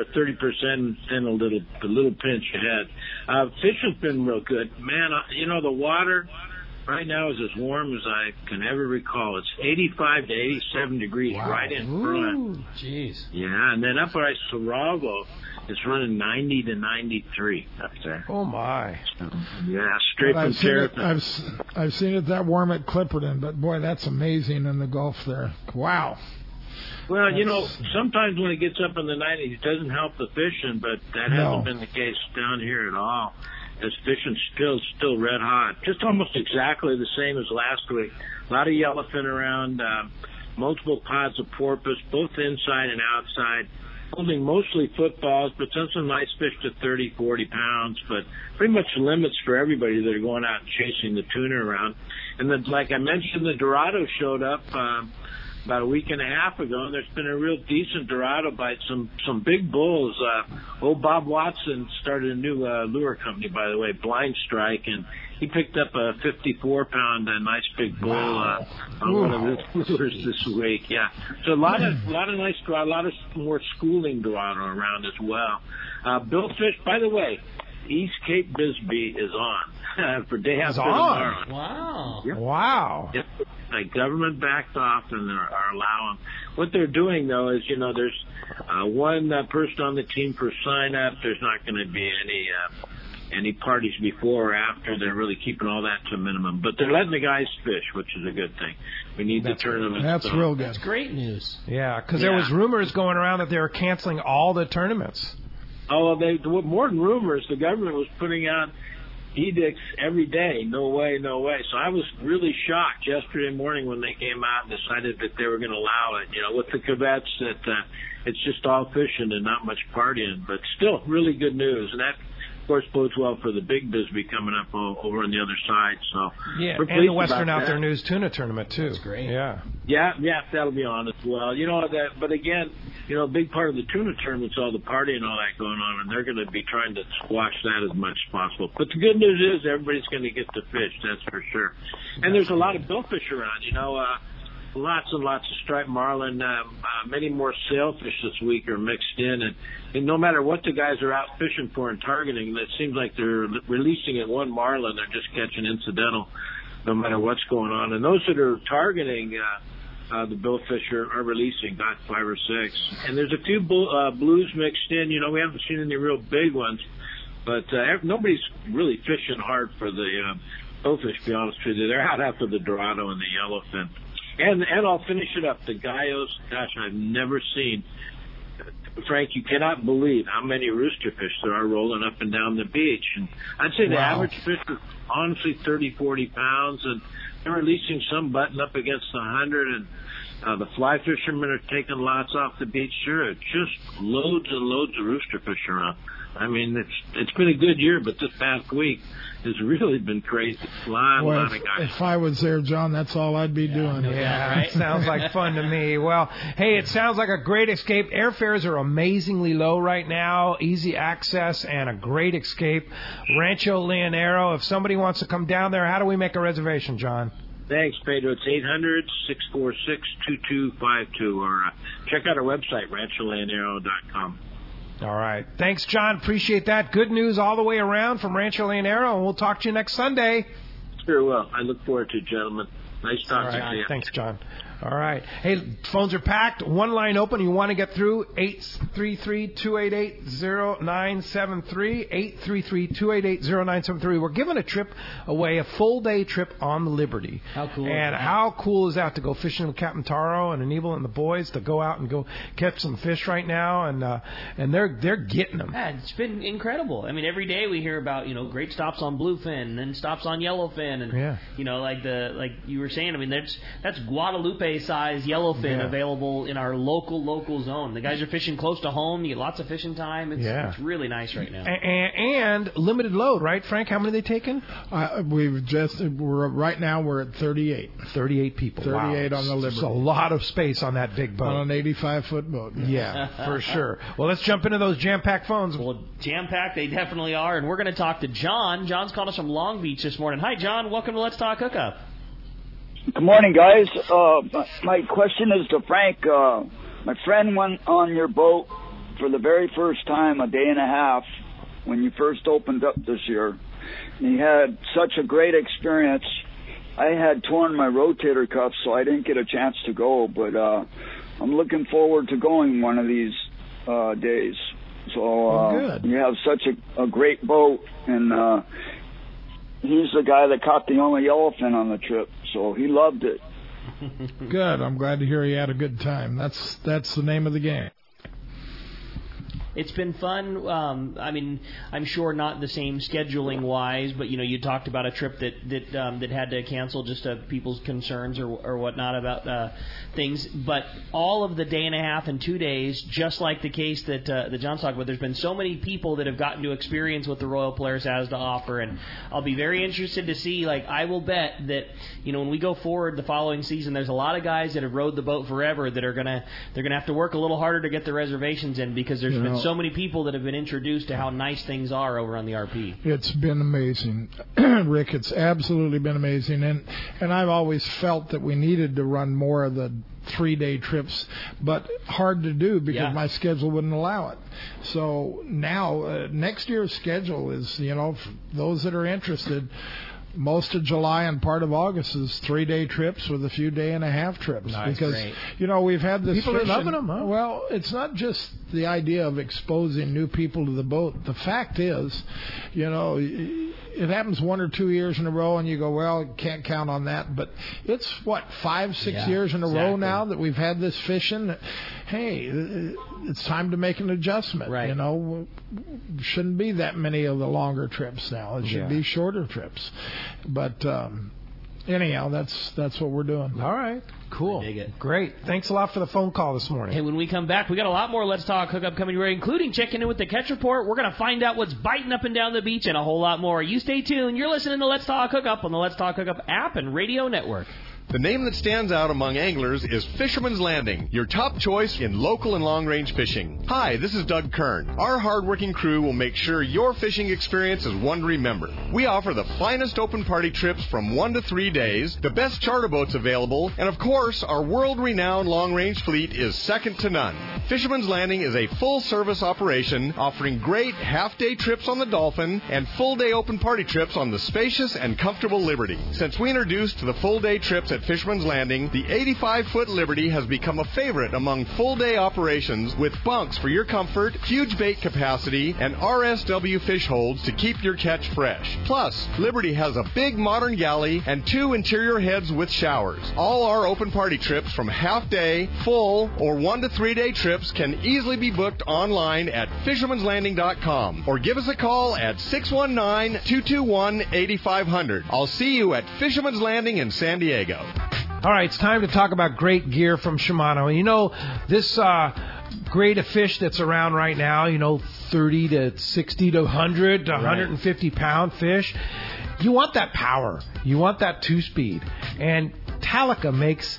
30% and a little pinch ahead. Fish has been real good, man. You know, the water right now is as warm as I can ever recall. It's 85 to 87 degrees right in front. Jeez. Yeah, and then up by Sarago, it's running 90 to 93 up there. Oh, my. Yeah, straight from Terrapin. I've seen it that warm at Clipperton, but, boy, that's amazing in the Gulf there. Wow. Well, you know, sometimes when it gets up in the 90s, it doesn't help the fishing, but that hasn't been the case down here at all. This fishing's still red hot. Just almost exactly the same as last week. A lot of yellowfin around, multiple pods of porpoise, both inside and outside. Holding mostly footballs, but some nice fish to 30, 40 pounds, but pretty much limits for everybody that are going out and chasing the tuna around. And then, like I mentioned, the Dorado showed up about a week and a half ago, and there's been a real decent Dorado bite, some big bulls. Old Bob Watson started a new lure company, by the way, Blind Strike, and he picked up a 54-pound nice big bull on one of his lures this week. Yeah, so a lot of nice Dorado, a lot of more schooling Dorado around as well. Billfish, by the way, East Cape Bisbee is on for day after tomorrow. Wow. Yep. Wow. Yep. Like government backed off and are allowing. What they're doing though is, you know, there's one person on the team per sign up. There's not going to be any parties before or after. They're really keeping all that to a minimum. But they're letting the guys fish, which is a good thing. We need the tournament. That's real good. That's great news. Yeah, because there was rumors going around that they were canceling all the tournaments. Oh, more than rumors. The government was putting out edicts every day. No way. So I was really shocked yesterday morning when they came out and decided that they were going to allow it. You know, with the caveats that it's just all fishing and not much partying. But still, really good news. And that, of course, bodes well for the big Bisbee coming up over on the other side. So yeah, we're and the pleased Western about Out There News Tuna Tournament too. That's great. Yeah, that'll be on as well. You know that, but again, you know, a big part of the tuna tournament's all the party and all that going on, and they're going to be trying to squash that as much as possible. But the good news is everybody's going to get to fish, that's for sure. And there's a lot of billfish around, you know, lots and lots of striped marlin. Many more sailfish this week are mixed in, and no matter what the guys are out fishing for and targeting, it seems like they're releasing at one marlin, they're just catching incidental, no matter what's going on. And those that are targeting the billfish are releasing, got 5 or 6. And there's a few blues mixed in. You know, we haven't seen any real big ones, but nobody's really fishing hard for the billfish, to be honest with you. They're out after the Dorado and the yellowfin. And I'll finish it up. The Gallos, gosh, I've never seen. Frank, you cannot believe how many rooster fish there are rolling up and down the beach. And I'd say the average fish is honestly 30, 40 pounds, and they're releasing some button up against 100, and the fly fishermen are taking lots off the beach. Sure, just loads and loads of rooster fish around. I mean, it's been a good year, but this past week has really been crazy. A lot of guys. If I was there, John, that's all I'd be doing. Yeah, right? Sounds like fun to me. Well, hey, it sounds like a great escape. Airfares are amazingly low right now, easy access, and a great escape. Rancho Leonero, if somebody wants to come down there, how do we make a reservation, John? Thanks, Pedro. It's 800-646-2252, or check out our website, rancholeonero.com. All right. Thanks, John. Appreciate that. Good news all the way around from Rancho Leonero, and we'll talk to you next Sunday. Sure will. I look forward to it, gentlemen. Nice talking to you. Thanks, John. All right. Hey, phones are packed. One line open. You want to get through? 833-288-0973. 833-288-0973. We're giving a trip away, a full-day trip on the Liberty. How cool is And that? how cool is that to go fishing with Captain Taro and Anibal and the boys, to go out and go catch some fish right now, and they're getting them. Yeah, it's been incredible. I mean, every day we hear about, great stops on bluefin and stops on yellowfin, and like you were saying, I mean, that's Guadalupe-size yellowfin available in our local zone. The guys are fishing close to home. You get lots of fishing time. It's really nice right now. And limited load, right, Frank? How many are they taking? Right now we're at 38. 38 people. 38 on the Liberty. It's a lot of space on that big boat. On an 85-foot boat. Yeah, for sure. Well, let's jump into those jam-packed phones. Well, jam-packed they definitely are, and we're going to talk to John. John's called us from Long Beach this morning. Hi, John. Welcome to Let's Talk Hookup. Good morning, guys. My question is to Frank. My friend went on your boat for the very first time a day and a half when you first opened up this year. He had such a great experience. I had torn my rotator cuff, so I didn't get a chance to go, but I'm looking forward to going one of these days. So you have such a great boat, and he's the guy that caught the only yellowfin on the trip, so he loved it. Good. I'm glad to hear he had a good time. That's the name of the game. It's been fun. I mean, I'm sure not the same scheduling-wise, but you talked about a trip that had to cancel just people's concerns or whatnot about things. But all of the day and a half and 2 days, just like the case that John's talked about, there's been so many people that have gotten to experience what the Royal Polaris has to offer, and I'll be very interested to see. Like, I will bet that when we go forward the following season, there's a lot of guys that have rode the boat forever that are gonna have to work a little harder to get the reservations in, because there's been so many people that have been introduced to how nice things are over on the RP. It's been amazing, Rick. It's absolutely been amazing, and I've always felt that we needed to run more of the 3-day trips, but hard to do because my schedule wouldn't allow it. So now next year's schedule is, for those that are interested, most of July and part of August is 3-day trips with a few day-and-a-half trips. Nice, because, great. We've had this people fishing. are loving them, huh? Well, it's not just the idea of exposing new people to the boat. The fact is, it happens 1 or 2 years in a row, and you go, well, can't count on that. But it's, 5-6 years in a row now that we've had this fishing. Hey, it's time to make an adjustment. Right. Shouldn't be that many of the longer trips now. It should be shorter trips. But anyhow, that's what we're doing. All right. Cool. I dig it. Great. Thanks a lot for the phone call this morning. Hey, when we come back, we got a lot more Let's Talk Hookup coming your way, including checking in with the Catch Report. We're going to find out what's biting up and down the beach and a whole lot more. You stay tuned. You're listening to Let's Talk Hookup on the Let's Talk Hookup app and radio network. The name that stands out among anglers is Fisherman's Landing, your top choice in local and long-range fishing. Hi, this is Doug Kern. Our hard-working crew will make sure your fishing experience is one to remember. We offer the finest open party trips from 1 to 3 days, the best charter boats available, and of course, our world-renowned long-range fleet is second to none. Fisherman's Landing is a full-service operation offering great half-day trips on the Dolphin and full-day open party trips on the spacious and comfortable Liberty. Since we introduced the full-day trips at Fisherman's Landing, the 85-foot Liberty has become a favorite among full-day operations with bunks for your comfort, huge bait capacity, and RSW fish holds to keep your catch fresh. Plus, Liberty has a big modern galley and 2 interior heads with showers. All our open party trips from half-day, full, or 1 to 3 day trips can easily be booked online at fishermanslanding.com or give us a call at 619-221-8500. I'll see you at Fisherman's Landing in San Diego. All right, it's time to talk about great gear from Shimano. This grade of fish that's around right now, 30 to 60 to 100 to 150-pound fish, you want that power. You want that 2-speed. And Talica makes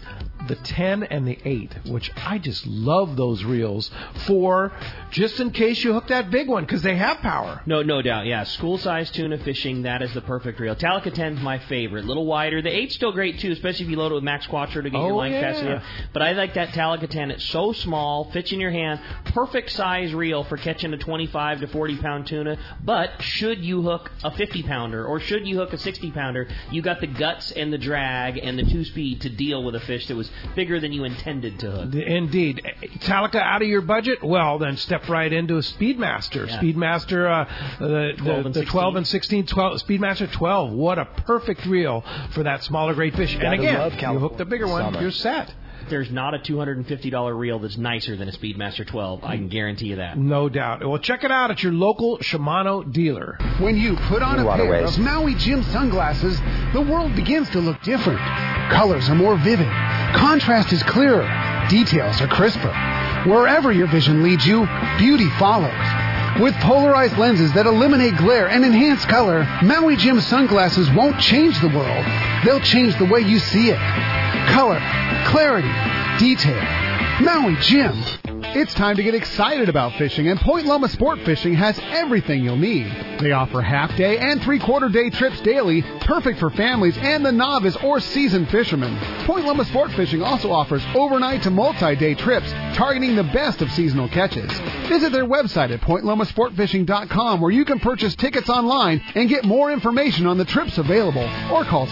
the 10 and the 8, which I just love those reels for just in case you hook that big one, because they have power. No doubt, yeah. School-size tuna fishing, that is the perfect reel. Talica 10 is my favorite. A little wider. The 8's still great, too, especially if you load it with Max Quattro to get your line casted. But I like that Talica 10. It's so small, fits in your hand. Perfect size reel for catching a 25 to 40-pound tuna. But should you hook a 50-pounder or should you hook a 60-pounder, you got the guts and the drag and the 2-speed to deal with a fish that was bigger than you intended to hook. Indeed. Talica out of your budget? Well, then step right into a Speedmaster. Yeah. Speedmaster, the 12 and 16, Speedmaster 12. What a perfect reel for that smaller great fish. And again, you hook the bigger one, you're set. There's not a $250 reel that's nicer than a Speedmaster 12. I can guarantee you that. No doubt. Well, check it out at your local Shimano dealer. When you put on a pair of Maui Jim sunglasses, the world begins to look different. Colors are more vivid. Contrast is clearer. Details are crisper. Wherever your vision leads you, beauty follows. With polarized lenses that eliminate glare and enhance color, Maui Jim sunglasses won't change the world. They'll change the way you see it. Color, clarity, detail. Maui Jim. It's time to get excited about fishing, and Point Loma Sport Fishing has everything you'll need. They offer half-day and three-quarter-day trips daily, perfect for families and the novice or seasoned fishermen. Point Loma Sport Fishing also offers overnight to multi-day trips, targeting the best of seasonal catches. Visit their website at pointlomasportfishing.com, where you can purchase tickets online and get more information on the trips available, or call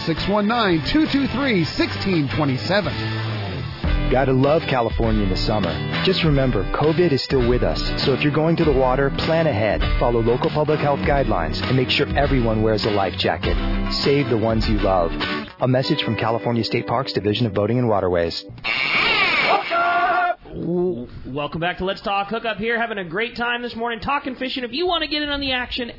619-223-1627. Gotta love California in the summer. Just remember, COVID is still with us, so if you're going to the water, plan ahead, follow local public health guidelines, and make sure everyone wears a life jacket. Save the ones you love. A message from California State Parks Division of Boating and Waterways. Welcome back to Let's Talk Hookup here. Having a great time this morning talking fishing. If you want to get in on the action,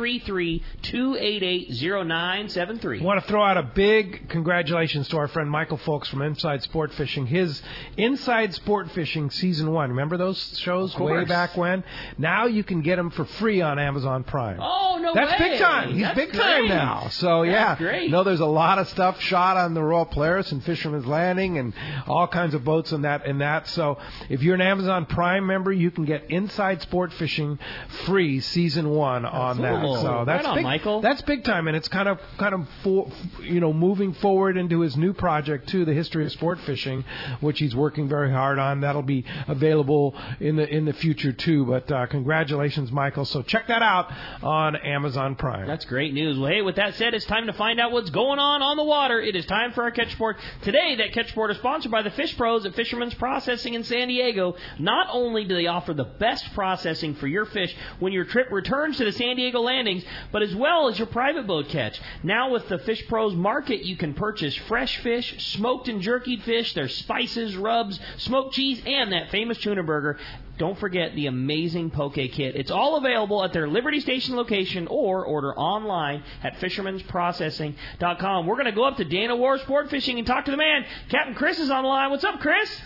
833-288-0973. I want to throw out a big congratulations to our friend Michael Folks from Inside Sport Fishing. His Inside Sport Fishing Season 1. Remember those shows way back when? Now you can get them for free on Amazon Prime. Oh, no That's way. Big time. He's That's big great. time now. So, That's great. No, there's a lot of stuff shot on the Royal Polaris and Fisherman's Landing and all kinds of boats and that. So, if you're an Amazon Prime member, you can get Inside Sport Fishing free Season 1 on that. So that's right on, big, Michael. That's big time, and it's kind of moving forward into his new project too, the History of Sport Fishing, which he's working very hard on. That'll be available in the future too. But congratulations, Michael. So check that out on Amazon Prime. That's great news. Well, hey, with that said, it's time to find out what's going on the water. It is time for our Catch Report. Today, that Catch Report is sponsored by the Fish Pros at Fisherman's Processing in San Diego. Not only do they offer the best processing for your fish when your trip returns to the San Diego landings, but as well as your private boat catch. Now with the Fish Pros Market, you can purchase fresh fish, smoked and jerkied fish, their spices, rubs, smoked cheese, and that famous tuna burger. Don't forget the amazing poke kit. It's all available at their Liberty Station location or order online at fishermansprocessing.com. We're going to go up to Dana War Sport Fishing and talk to the man. Captain Chris is on the line. What's up, Chris?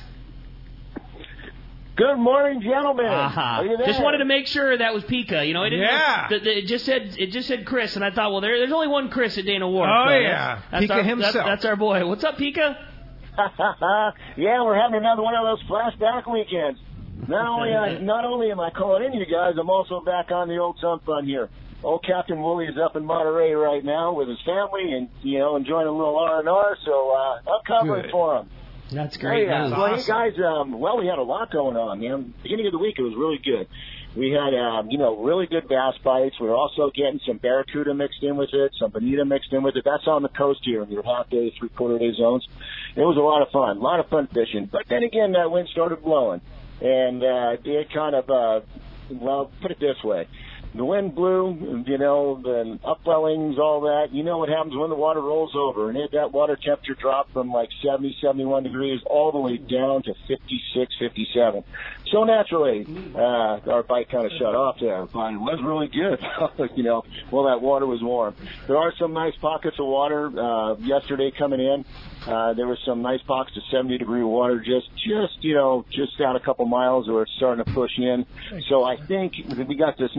Good morning, gentlemen. Are you there? Just wanted to make sure that was Pika. You know, it didn't. It just said Chris, and I thought, well, there's only one Chris at Dana Wharf. Oh yeah, Pika himself. That's our boy. What's up, Pika? Yeah, we're having another one of those flashback weekends. Not only am I calling in you guys, I'm also back on the old Sun Fun here. Old Captain Woolley is up in Monterey right now with his family, and enjoying a little R&R. So I'm covering for him. That's great. Hey, awesome. Hey guys, we had a lot going on, man. Beginning of the week, it was really good. We had, really good bass bites. We were also getting some barracuda mixed in with it, some bonita mixed in with it. That's on the coast here in your half-day, three-quarter-day zones. It was a lot of fun fishing. But then again, that wind started blowing, and it kind of, put it this way. The wind blew, the upwellings, all that. You know what happens when the water rolls over. And that water temperature dropped from like 70, 71 degrees all the way down to 56, 57. So naturally, our bite kind of shut off there. But it was really good, while that water was warm. There are some nice pockets of water yesterday coming in. There were some nice pockets of 70-degree water just out a couple miles where it's starting to push in. So I think we got this nice weather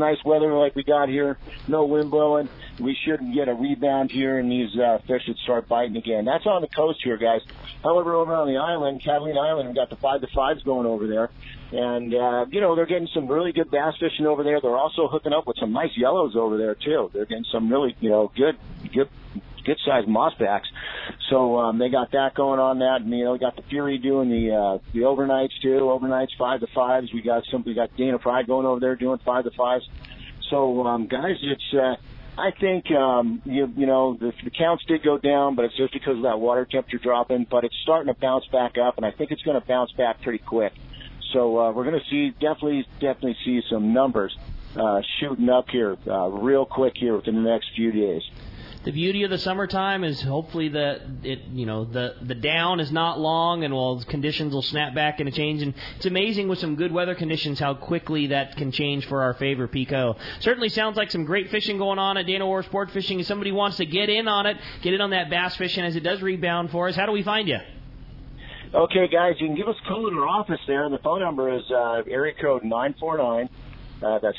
weather like we got here, no wind blowing, we shouldn't get a rebound here, and these fish should start biting again. That's on the coast here, guys. However, over on the island, Catalina Island, we've got the 5-to-5s going over there. And, they're getting some really good bass fishing over there. They're also hooking up with some nice yellows over there, too. They're getting some really, good-sized mossbacks. So they got that going on. That, and, we got the Fury doing the overnights, too. Overnights, 5-to-5s. We got Dana Pride going over there doing 5-to-5s. So, guys, it's... I think, the counts did go down, but it's just because of that water temperature dropping. But it's starting to bounce back up, and I think it's going to bounce back pretty quick. So we're going to definitely see some numbers shooting up here real quick here within the next few days. The beauty of the summertime is hopefully the down is not long, and conditions will snap back and change. And it's amazing with some good weather conditions how quickly that can change for our favor, Pico. Certainly sounds like some great fishing going on at Dana Wharf Sport Fishing. If somebody wants to get in on it, get in on that bass fishing as it does rebound for us, how do we find you? Okay, guys, you can give us a call in our office there. The phone number is area code 949. That's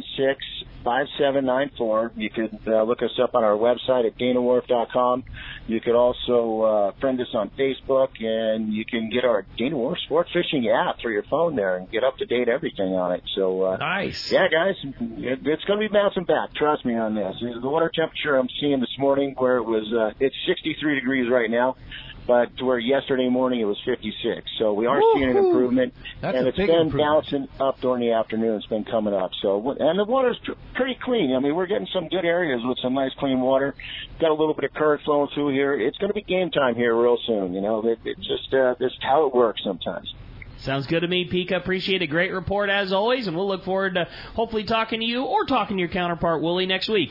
496-5794. You could look us up on our website at danawharf.com. You could also friend us on Facebook, and you can get our Dana Wharf Sport Fishing app through your phone there and get up-to-date everything on it. So, nice. Yeah, guys, it's going to be bouncing back. Trust me on this. The water temperature I'm seeing this morning where it was, it's 63 degrees right now. But to where yesterday morning it was 56. So we are seeing an improvement. And it's been bouncing up during the afternoon. It's been coming up. So, and the water's pretty clean. I mean, we're getting some good areas with some nice clean water. Got a little bit of current flowing through here. It's going to be game time here real soon. It's just how it works sometimes. Sounds good to me, Pika. Appreciate a great report as always, and we'll look forward to hopefully talking to you or talking to your counterpart, Willie, next week.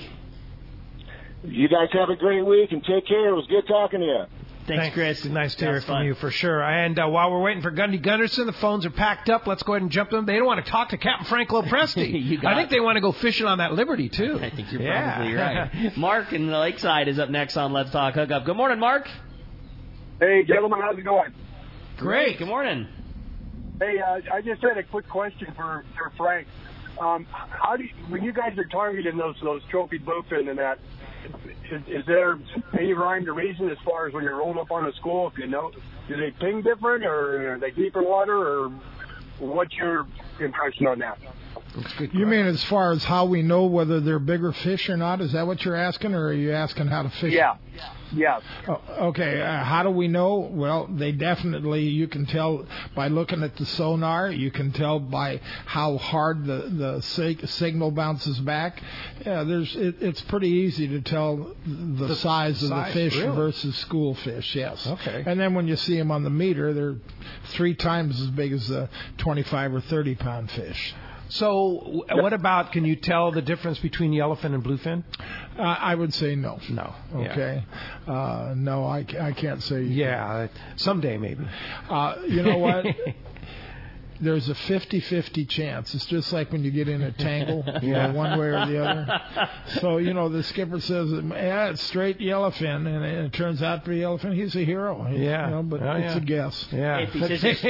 You guys have a great week and take care. It was good talking to you. Thanks, Chris. Nice to hear from you for sure. And while we're waiting for Gundy Gunderson, the phones are packed up. Let's go ahead and jump to them. They don't want to talk to Captain Frank Lopresti. I think they want to go fishing on that Liberty, too. I think you're probably right. Mark in the Lakeside is up next on Let's Talk Hookup. Good morning, Mark. Hey, gentlemen. How's it going? Great. Good morning. Hey, I just had a quick question for Frank. How do you, when you guys are targeting those trophy bluefin and that, is there any rhyme or reason as far as when you're rolling up on a school? Do they ping different, or are they deeper water, or what's your impression on that? You mean as far as how we know whether they're bigger fish or not? Is that what you're asking, or are you asking how to fish? Yeah. Oh, okay. How do we know? Well, you can tell by looking at the sonar. You can tell by how hard the signal bounces back. Yeah, it's pretty easy to tell the size of the fish versus school fish. Yes. Okay. And then when you see them on the meter, they're 3 times as big as the 25 or 30 pound fish. So what about, can you tell the difference between yellowfin and bluefin? I would say no. No. Okay. Yeah. No, I can't say. Yeah, someday maybe. You know what? There's a 50-50 chance. It's just like when you get in a tangle, one way or the other. So, the skipper says, it's straight yellowfin, and it turns out to be yellowfin. He's a hero. But it's a guess. Yeah. If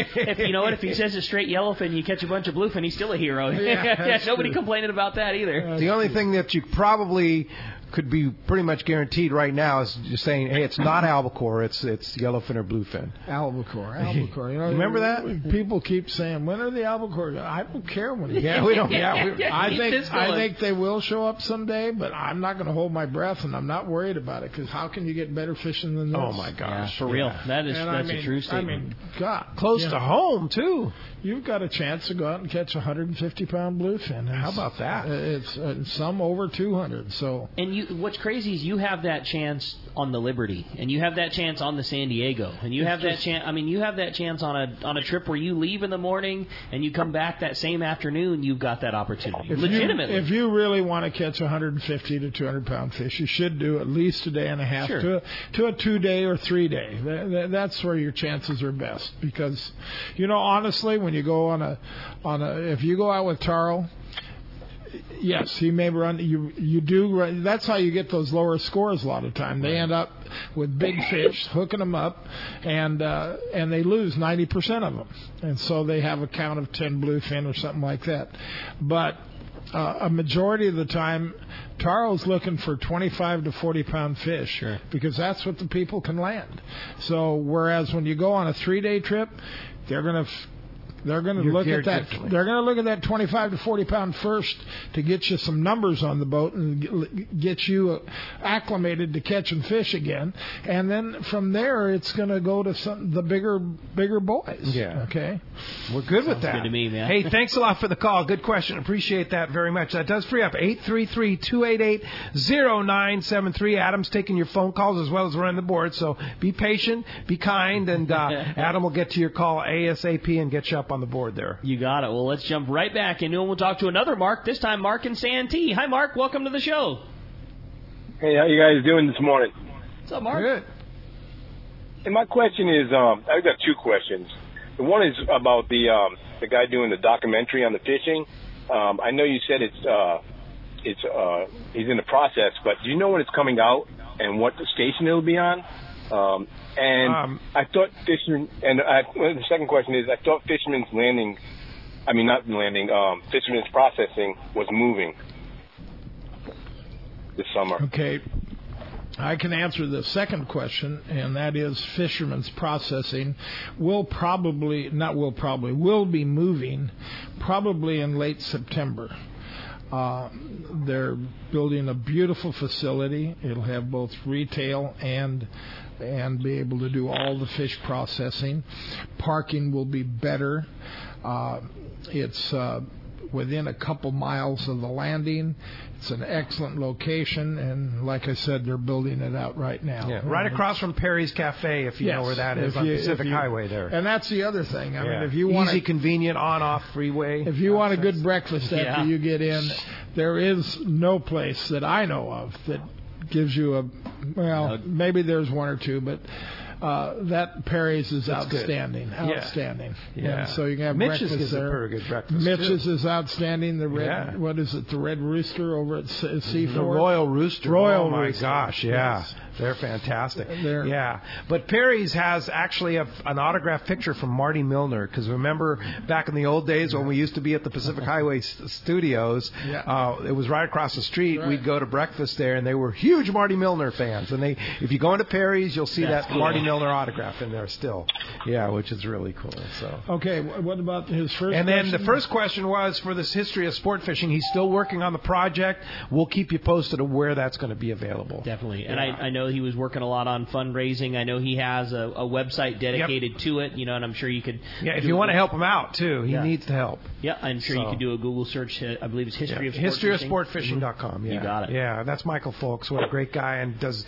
he says it's straight yellowfin, you catch a bunch of bluefin, he's still a hero. Yeah, nobody complaining about that either. The only thing that you probably could be pretty much guaranteed right now is just saying, hey, it's not albacore, it's yellowfin or bluefin. Albacore. Remember that? People keep saying, when are the albacore? I don't care when. Yeah, we don't. I think they will show up someday, but I'm not going to hold my breath, and I'm not worried about it, because how can you get better fishing than this? Oh my gosh, for real. That's a true statement. I mean, God, close to home too. You've got a chance to go out and catch a 150-pound bluefin. How about that? It's some over 200. So. And what's crazy is you have that chance on the Liberty, and you have that chance on the San Diego, and you have that chance. I mean, you have that chance on a trip where you leave in the morning and you come back that same afternoon. You've got that opportunity. Legitimately, if you really want to catch 150 to 200-pound fish, you should do at least a day and a half to a 2-day or 3-day. That's where your chances are best, because honestly, when you go if you go out with Taro. Yes, he may run. You do run. That's how you get those lower scores a lot of time. They end up with big fish, hooking them up, and they lose 90% of them. And so they have a count of 10 bluefin or something like that. But a majority of the time, Taro's looking for 25 to 40-pound fish because that's what the people can land. So whereas when you go on a 3-day trip, they're going to look at that. They're going to look at that 25 to 40-pound first to get you some numbers on the boat and get you acclimated to catching fish again. And then from there, it's going to go to the bigger boys. Yeah. Okay. We're good with Sounds that. good to me, man. Hey, thanks a lot for the call. Good question. Appreciate that very much. That does free up 833-288-0973. Adam's taking your phone calls as well as running the board. So be patient, be kind, and Adam will get to your call ASAP and get you up on the board there. You got it. Well, let's jump right back into it. We'll talk to another Mark, this time Mark in Santee. Hi, Mark. Welcome to the show. Hey, how you guys doing this morning? What's up, Mark? Good. And my question is, I've got two questions. The one is about the guy doing the documentary on the fishing. I know you said he's in the process, but do you know when it's coming out and what the station it'll be on? I thought the second question is, I thought Fisherman's Fisherman's Processing was moving this summer. Okay. I can answer the second question, and that is Fisherman's Processing will be moving probably in late September. They're building a beautiful facility. It'll have both retail and be able to do all the fish processing. Parking will be better. It's within a couple miles of the landing. It's an excellent location, and like I said, they're building it out right now. Yeah, right across from Perry's Cafe, if you know where that is, on Pacific Highway there. And that's the other thing. I mean, if you want easy, convenient, on-off freeway. If you want a good breakfast after you get in, there is no place that I know of that gives you maybe there's one or two, but that Perry's is outstanding. Outstanding. Yeah. And so you can have Mitch's breakfast is there. a very good breakfast. Mitch's is outstanding. The red, what is it? The Red Rooster over at C4. The Royal Rooster. Royal my Rooster. Gosh, yeah. Yes. They're fantastic. Yeah. But Perry's has actually an autographed picture from Marty Milner, because remember back in the old days when we used to be at the Pacific Highway studios, it was right across the street. Right. We'd go to breakfast there, and they were huge Marty Milner fans. And if you go into Perry's, you'll see that Marty Milner autograph in there still. Yeah, which is really cool. So. Okay, what about his first question? And then the first question was for this history of sport fishing. He's still working on the project. We'll keep you posted of where that's going to be available. Definitely. And I know he was working a lot on fundraising. I know he has a website dedicated to it, and I'm sure you could... Yeah, if you want to help him out, too. He needs the help. Yeah, I'm sure you could do a Google search. I believe it's History of Sport Fishing. HistoryOfSportFishing.com, You got it. Yeah, that's Michael Folks. What a great guy, and does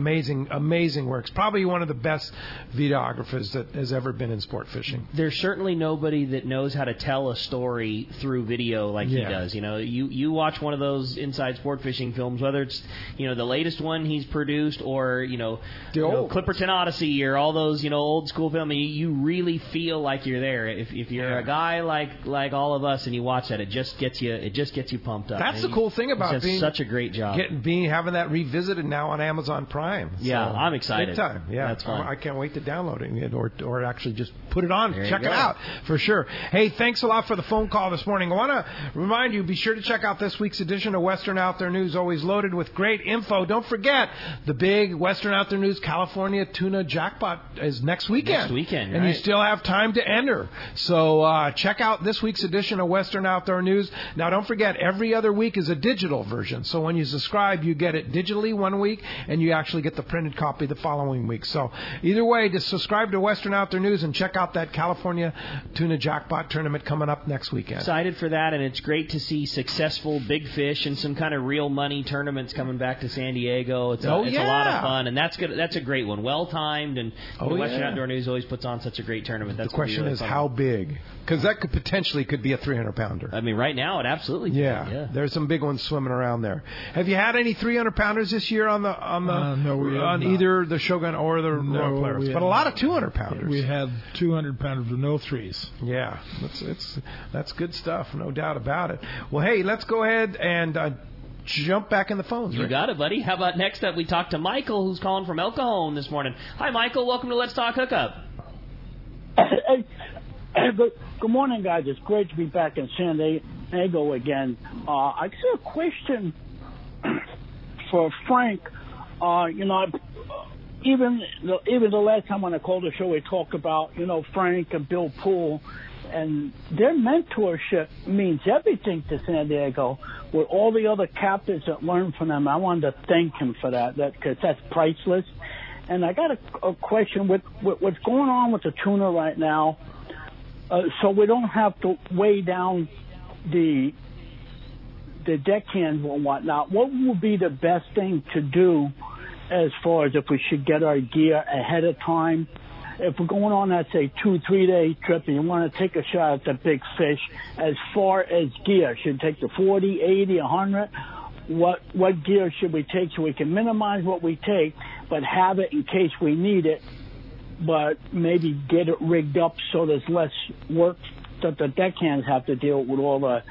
amazing works. Probably one of the best videographers that has ever been in sport fishing. There's certainly nobody that knows how to tell a story through video like he does. You watch one of those inside sport fishing films, whether it's the latest one he's produced or Clipperton Odyssey or all those old school films. You really feel like you're there. If you're a guy like all of us and you watch that, it just gets you pumped up. That's the cool thing about being such a great job. Having that revisited now on Amazon Prime. Yeah, so, I'm excited. Big time. Yeah, that's fun. I can't wait to downloading it or actually just put it on. Check it out for sure. Hey, thanks a lot for the phone call this morning. I want to remind you, be sure to check out this week's edition of Western Out There News, always loaded with great info. Don't forget, the big Western Out There News California Tuna Jackpot is next weekend. And you still have time to enter. So check out this week's edition of Western Out There News. Now, don't forget, every other week is a digital version. So when you subscribe, you get it digitally one week, and you actually get the printed copy the following week. So either way, just subscribe to Western Out There News and check out that California Tuna Jackpot tournament coming up next weekend. Excited for that, and it's great to see successful big fish and some kind of real money tournaments coming back to San Diego. It's a lot of fun, and that's good. That's a great one, well timed, and Western Outdoor News always puts on such a great tournament. That's the question really is fun. How big? Because that could potentially be a 300-pounder. I mean, right now it absolutely could. Yeah, there's some big ones swimming around there. Have you had any 300-pounders this year on either the Shogun or the Royal Polaris? But a lot of 200-pounders. We had 200-pounders with no threes. Yeah, that's good stuff, no doubt about it. Well, hey, let's go ahead and jump back in the phones. You got it, buddy. How about next up we talk to Michael, who's calling from El Cajon this morning. Hi, Michael. Welcome to Let's Talk Hookup. Good morning, guys. It's great to be back in San Diego again. I got a question for Frank. Even the last time when I called the show, we talked about, Frank and Bill Poole, and their mentorship means everything to San Diego. With all the other captains that learned from them, I wanted to thank him for that, because that's priceless. And I got a question with what's going on with the tuna right now, so we don't have to weigh down the deckhands and whatnot. What would be the best thing to do as far as if we should get our gear ahead of time? If we're going on that, say, 2-3 day trip and you want to take a shot at the big fish, as far as gear, should we take the 40, 80, 100? What gear should we take so we can minimize what we take, but have it in case we need it, but maybe get it rigged up so there's less work that the deckhands have to deal with all the,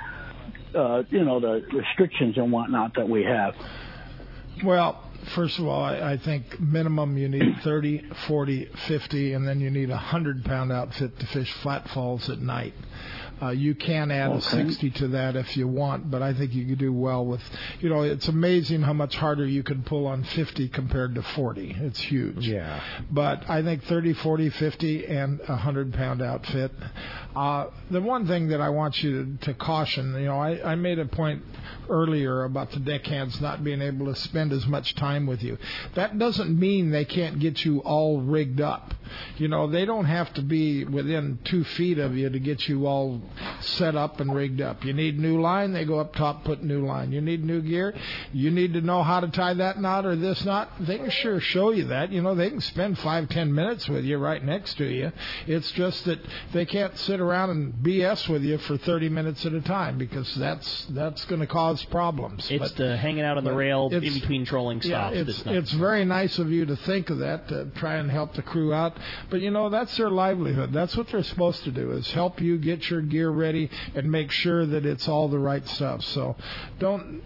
the restrictions and whatnot that we have? Well, first of all, I think minimum you need 30, 40, 50, and then you need a 100-pound outfit to fish flat falls at night. You can add a 60 to that if you want, but I think you could do well with, it's amazing how much harder you can pull on 50 compared to 40. It's huge. Yeah. But I think 30, 40, 50, and a 100-pound outfit. The one thing that I want you to caution, I made a point earlier about the deckhands not being able to spend as much time with you. That doesn't mean they can't get you all rigged up. They don't have to be within 2 feet of you to get you all set up and rigged up. You need new line, they go up top, put new line. You need new gear, you need to know how to tie that knot or this knot. They can sure show you that. They can spend 5-10 minutes with you right next to you. It's just that they can't sit around and BS with you for 30 minutes at a time, because that's going to cause problems. It's the hanging out on the rail in between trolling stops. Yeah, it's very nice of you to think of that, to try and help the crew out. But, that's their livelihood. That's what they're supposed to do, is help you get your gear ready and make sure that it's all the right stuff. So don't,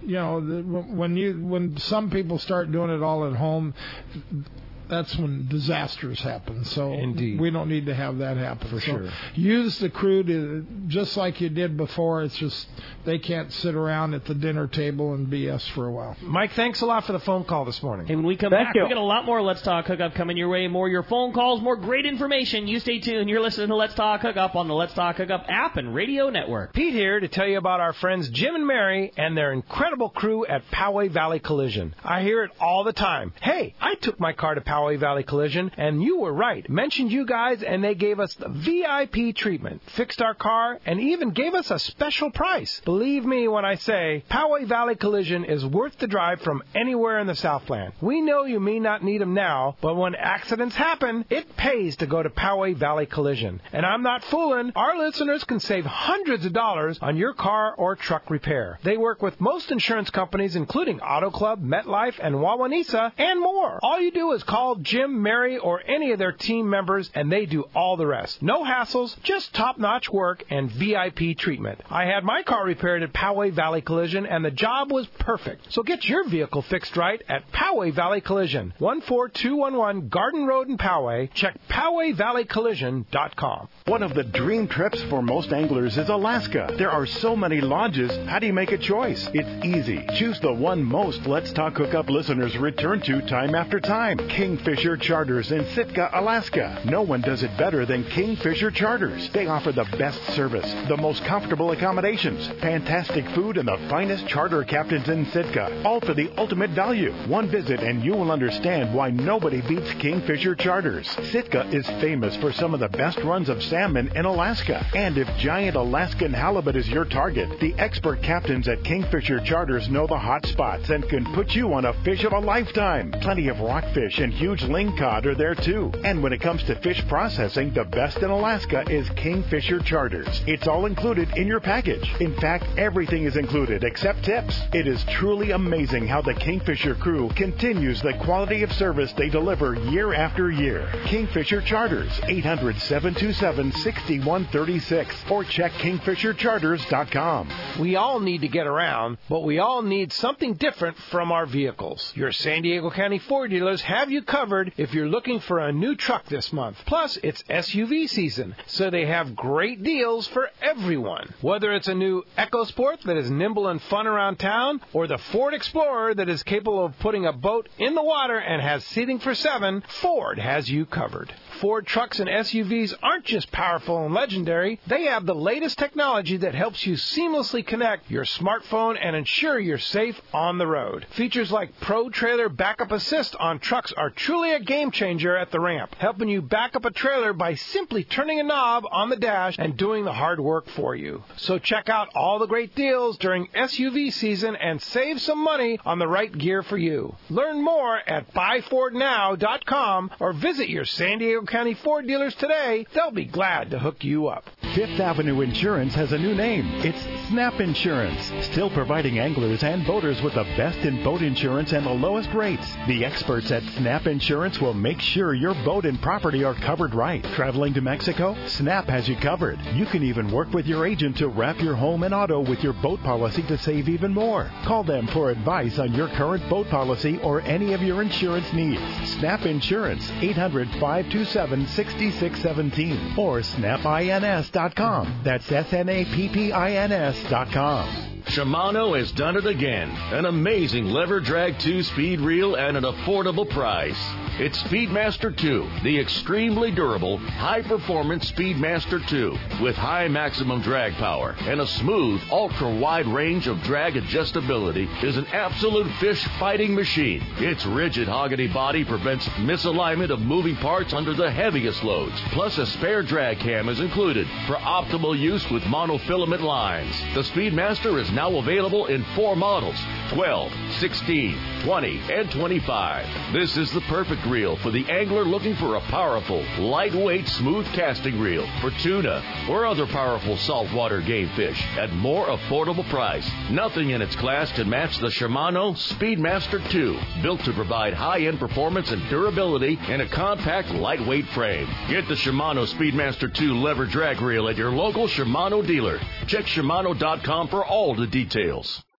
when some people start doing it all at home, that's when disasters happen. So Indeed. We don't need to have that happen. For sure. Use the crew to, just like you did before. It's just they can't sit around at the dinner table and BS for a while. Mike, thanks a lot for the phone call this morning. Hey, when we come back, we got a lot more Let's Talk Hookup coming your way. More your phone calls, more great information. You stay tuned. You're listening to Let's Talk Hookup on the Let's Talk Hookup app and radio network. Pete here to tell you about our friends Jim and Mary and their incredible crew at Poway Valley Collision. I hear it all the time. Hey, I took my car to Poway Valley Collision, and you were right. Mentioned you guys, and they gave us the VIP treatment, fixed our car, and even gave us a special price. Believe me when I say Poway Valley Collision is worth the drive from anywhere in the Southland. We know you may not need them now, but when accidents happen, it pays to go to Poway Valley Collision. And I'm not fooling. Our listeners can save hundreds of dollars on your car or truck repair. They work with most insurance companies, including Auto Club, MetLife, and Wawanesa, and more. All you do is call Jim, Mary, or any of their team members, and they do all the rest. No hassles, just top-notch work and VIP treatment. I had my car repaired at Poway Valley Collision, and the job was perfect. So get your vehicle fixed right at Poway Valley Collision, 14211 Garden Road in Poway. Check PowayValleyCollision.com. One of the dream trips for most anglers is Alaska. There are so many lodges. How do you make a choice? It's easy. Choose the one most Let's Talk Hookup listeners return to time after time. Kingfisher Charters in Sitka, Alaska. No one does it better than Kingfisher Charters. They offer the best service, the most comfortable accommodations, fantastic food, and the finest charter captains in Sitka. All for the ultimate value. One visit and you will understand why nobody beats Kingfisher Charters. Sitka is famous for some of the best runs of salmon in Alaska. And if giant Alaskan halibut is your target, the expert captains at Kingfisher Charters know the hot spots and can put you on a fish of a lifetime. Plenty of rockfish and huge lingcod are there too. And when it comes to fish processing, the best in Alaska is Kingfisher Charters. It's all included in your package. In fact, everything is included except tips. It is truly amazing how the Kingfisher crew continues the quality of service they deliver year after year. Kingfisher Charters, 800-727-6136, or check KingfisherCharters.com. We all need to get around, but we all need something different from our vehicles. Your San Diego County Ford dealers have you covered if you're looking for a new truck this month. Plus, it's SUV season, so they have great deals for everyone. Whether it's a new EcoSport that is nimble and fun around town, or the Ford Explorer that is capable of putting a boat in the water and has seating for 7, Ford has you covered. Ford trucks and SUVs aren't just powerful and legendary. They have the latest technology that helps you seamlessly connect your smartphone and ensure you're safe on the road. Features like Pro Trailer Backup Assist on trucks are truly a game changer at the ramp, helping you back up a trailer by simply turning a knob on the dash and doing the hard work for you. So check out all the great deals during SUV season and save some money on the right gear for you. Learn more at buyfordnow.com or visit your San Diego County Ford dealers today. They'll be glad to hook you up. Fifth Avenue Insurance has a new name. It's Snap Insurance, still providing anglers and boaters with the best in boat insurance and the lowest rates. The experts at Snap Insurance will make sure your boat and property are covered right. Traveling to Mexico? Snap has you covered. You can even work with your agent to wrap your home and auto with your boat policy to save even more. Call them for advice on your current boat policy or any of your insurance needs. Snap Insurance, 800-527-6617 or snapins.com. That's SNAPPINS.com. Shimano has done it again. An amazing lever drag 2-speed reel at an affordable price. It's Speedmaster 2, the extremely durable, high-performance Speedmaster 2 with high maximum drag power and a smooth, ultra-wide range of drag adjustability is an absolute fish-fighting machine. Its rigid hogany body prevents misalignment of moving parts under the heaviest loads. Plus, a spare drag cam is included for optimal use with monofilament lines. The Speedmaster is now available in 4 models, 12, 16, 20, and 25. This is the perfect reel for the angler looking for a powerful, lightweight, smooth casting reel for tuna or other powerful saltwater game fish at more affordable price. Nothing in its class can match the Shimano Speedmaster 2, built to provide high-end performance and durability in a compact, lightweight frame. Get the Shimano Speedmaster 2 lever drag reel at your local Shimano dealer. Check Shimano.com for all the details.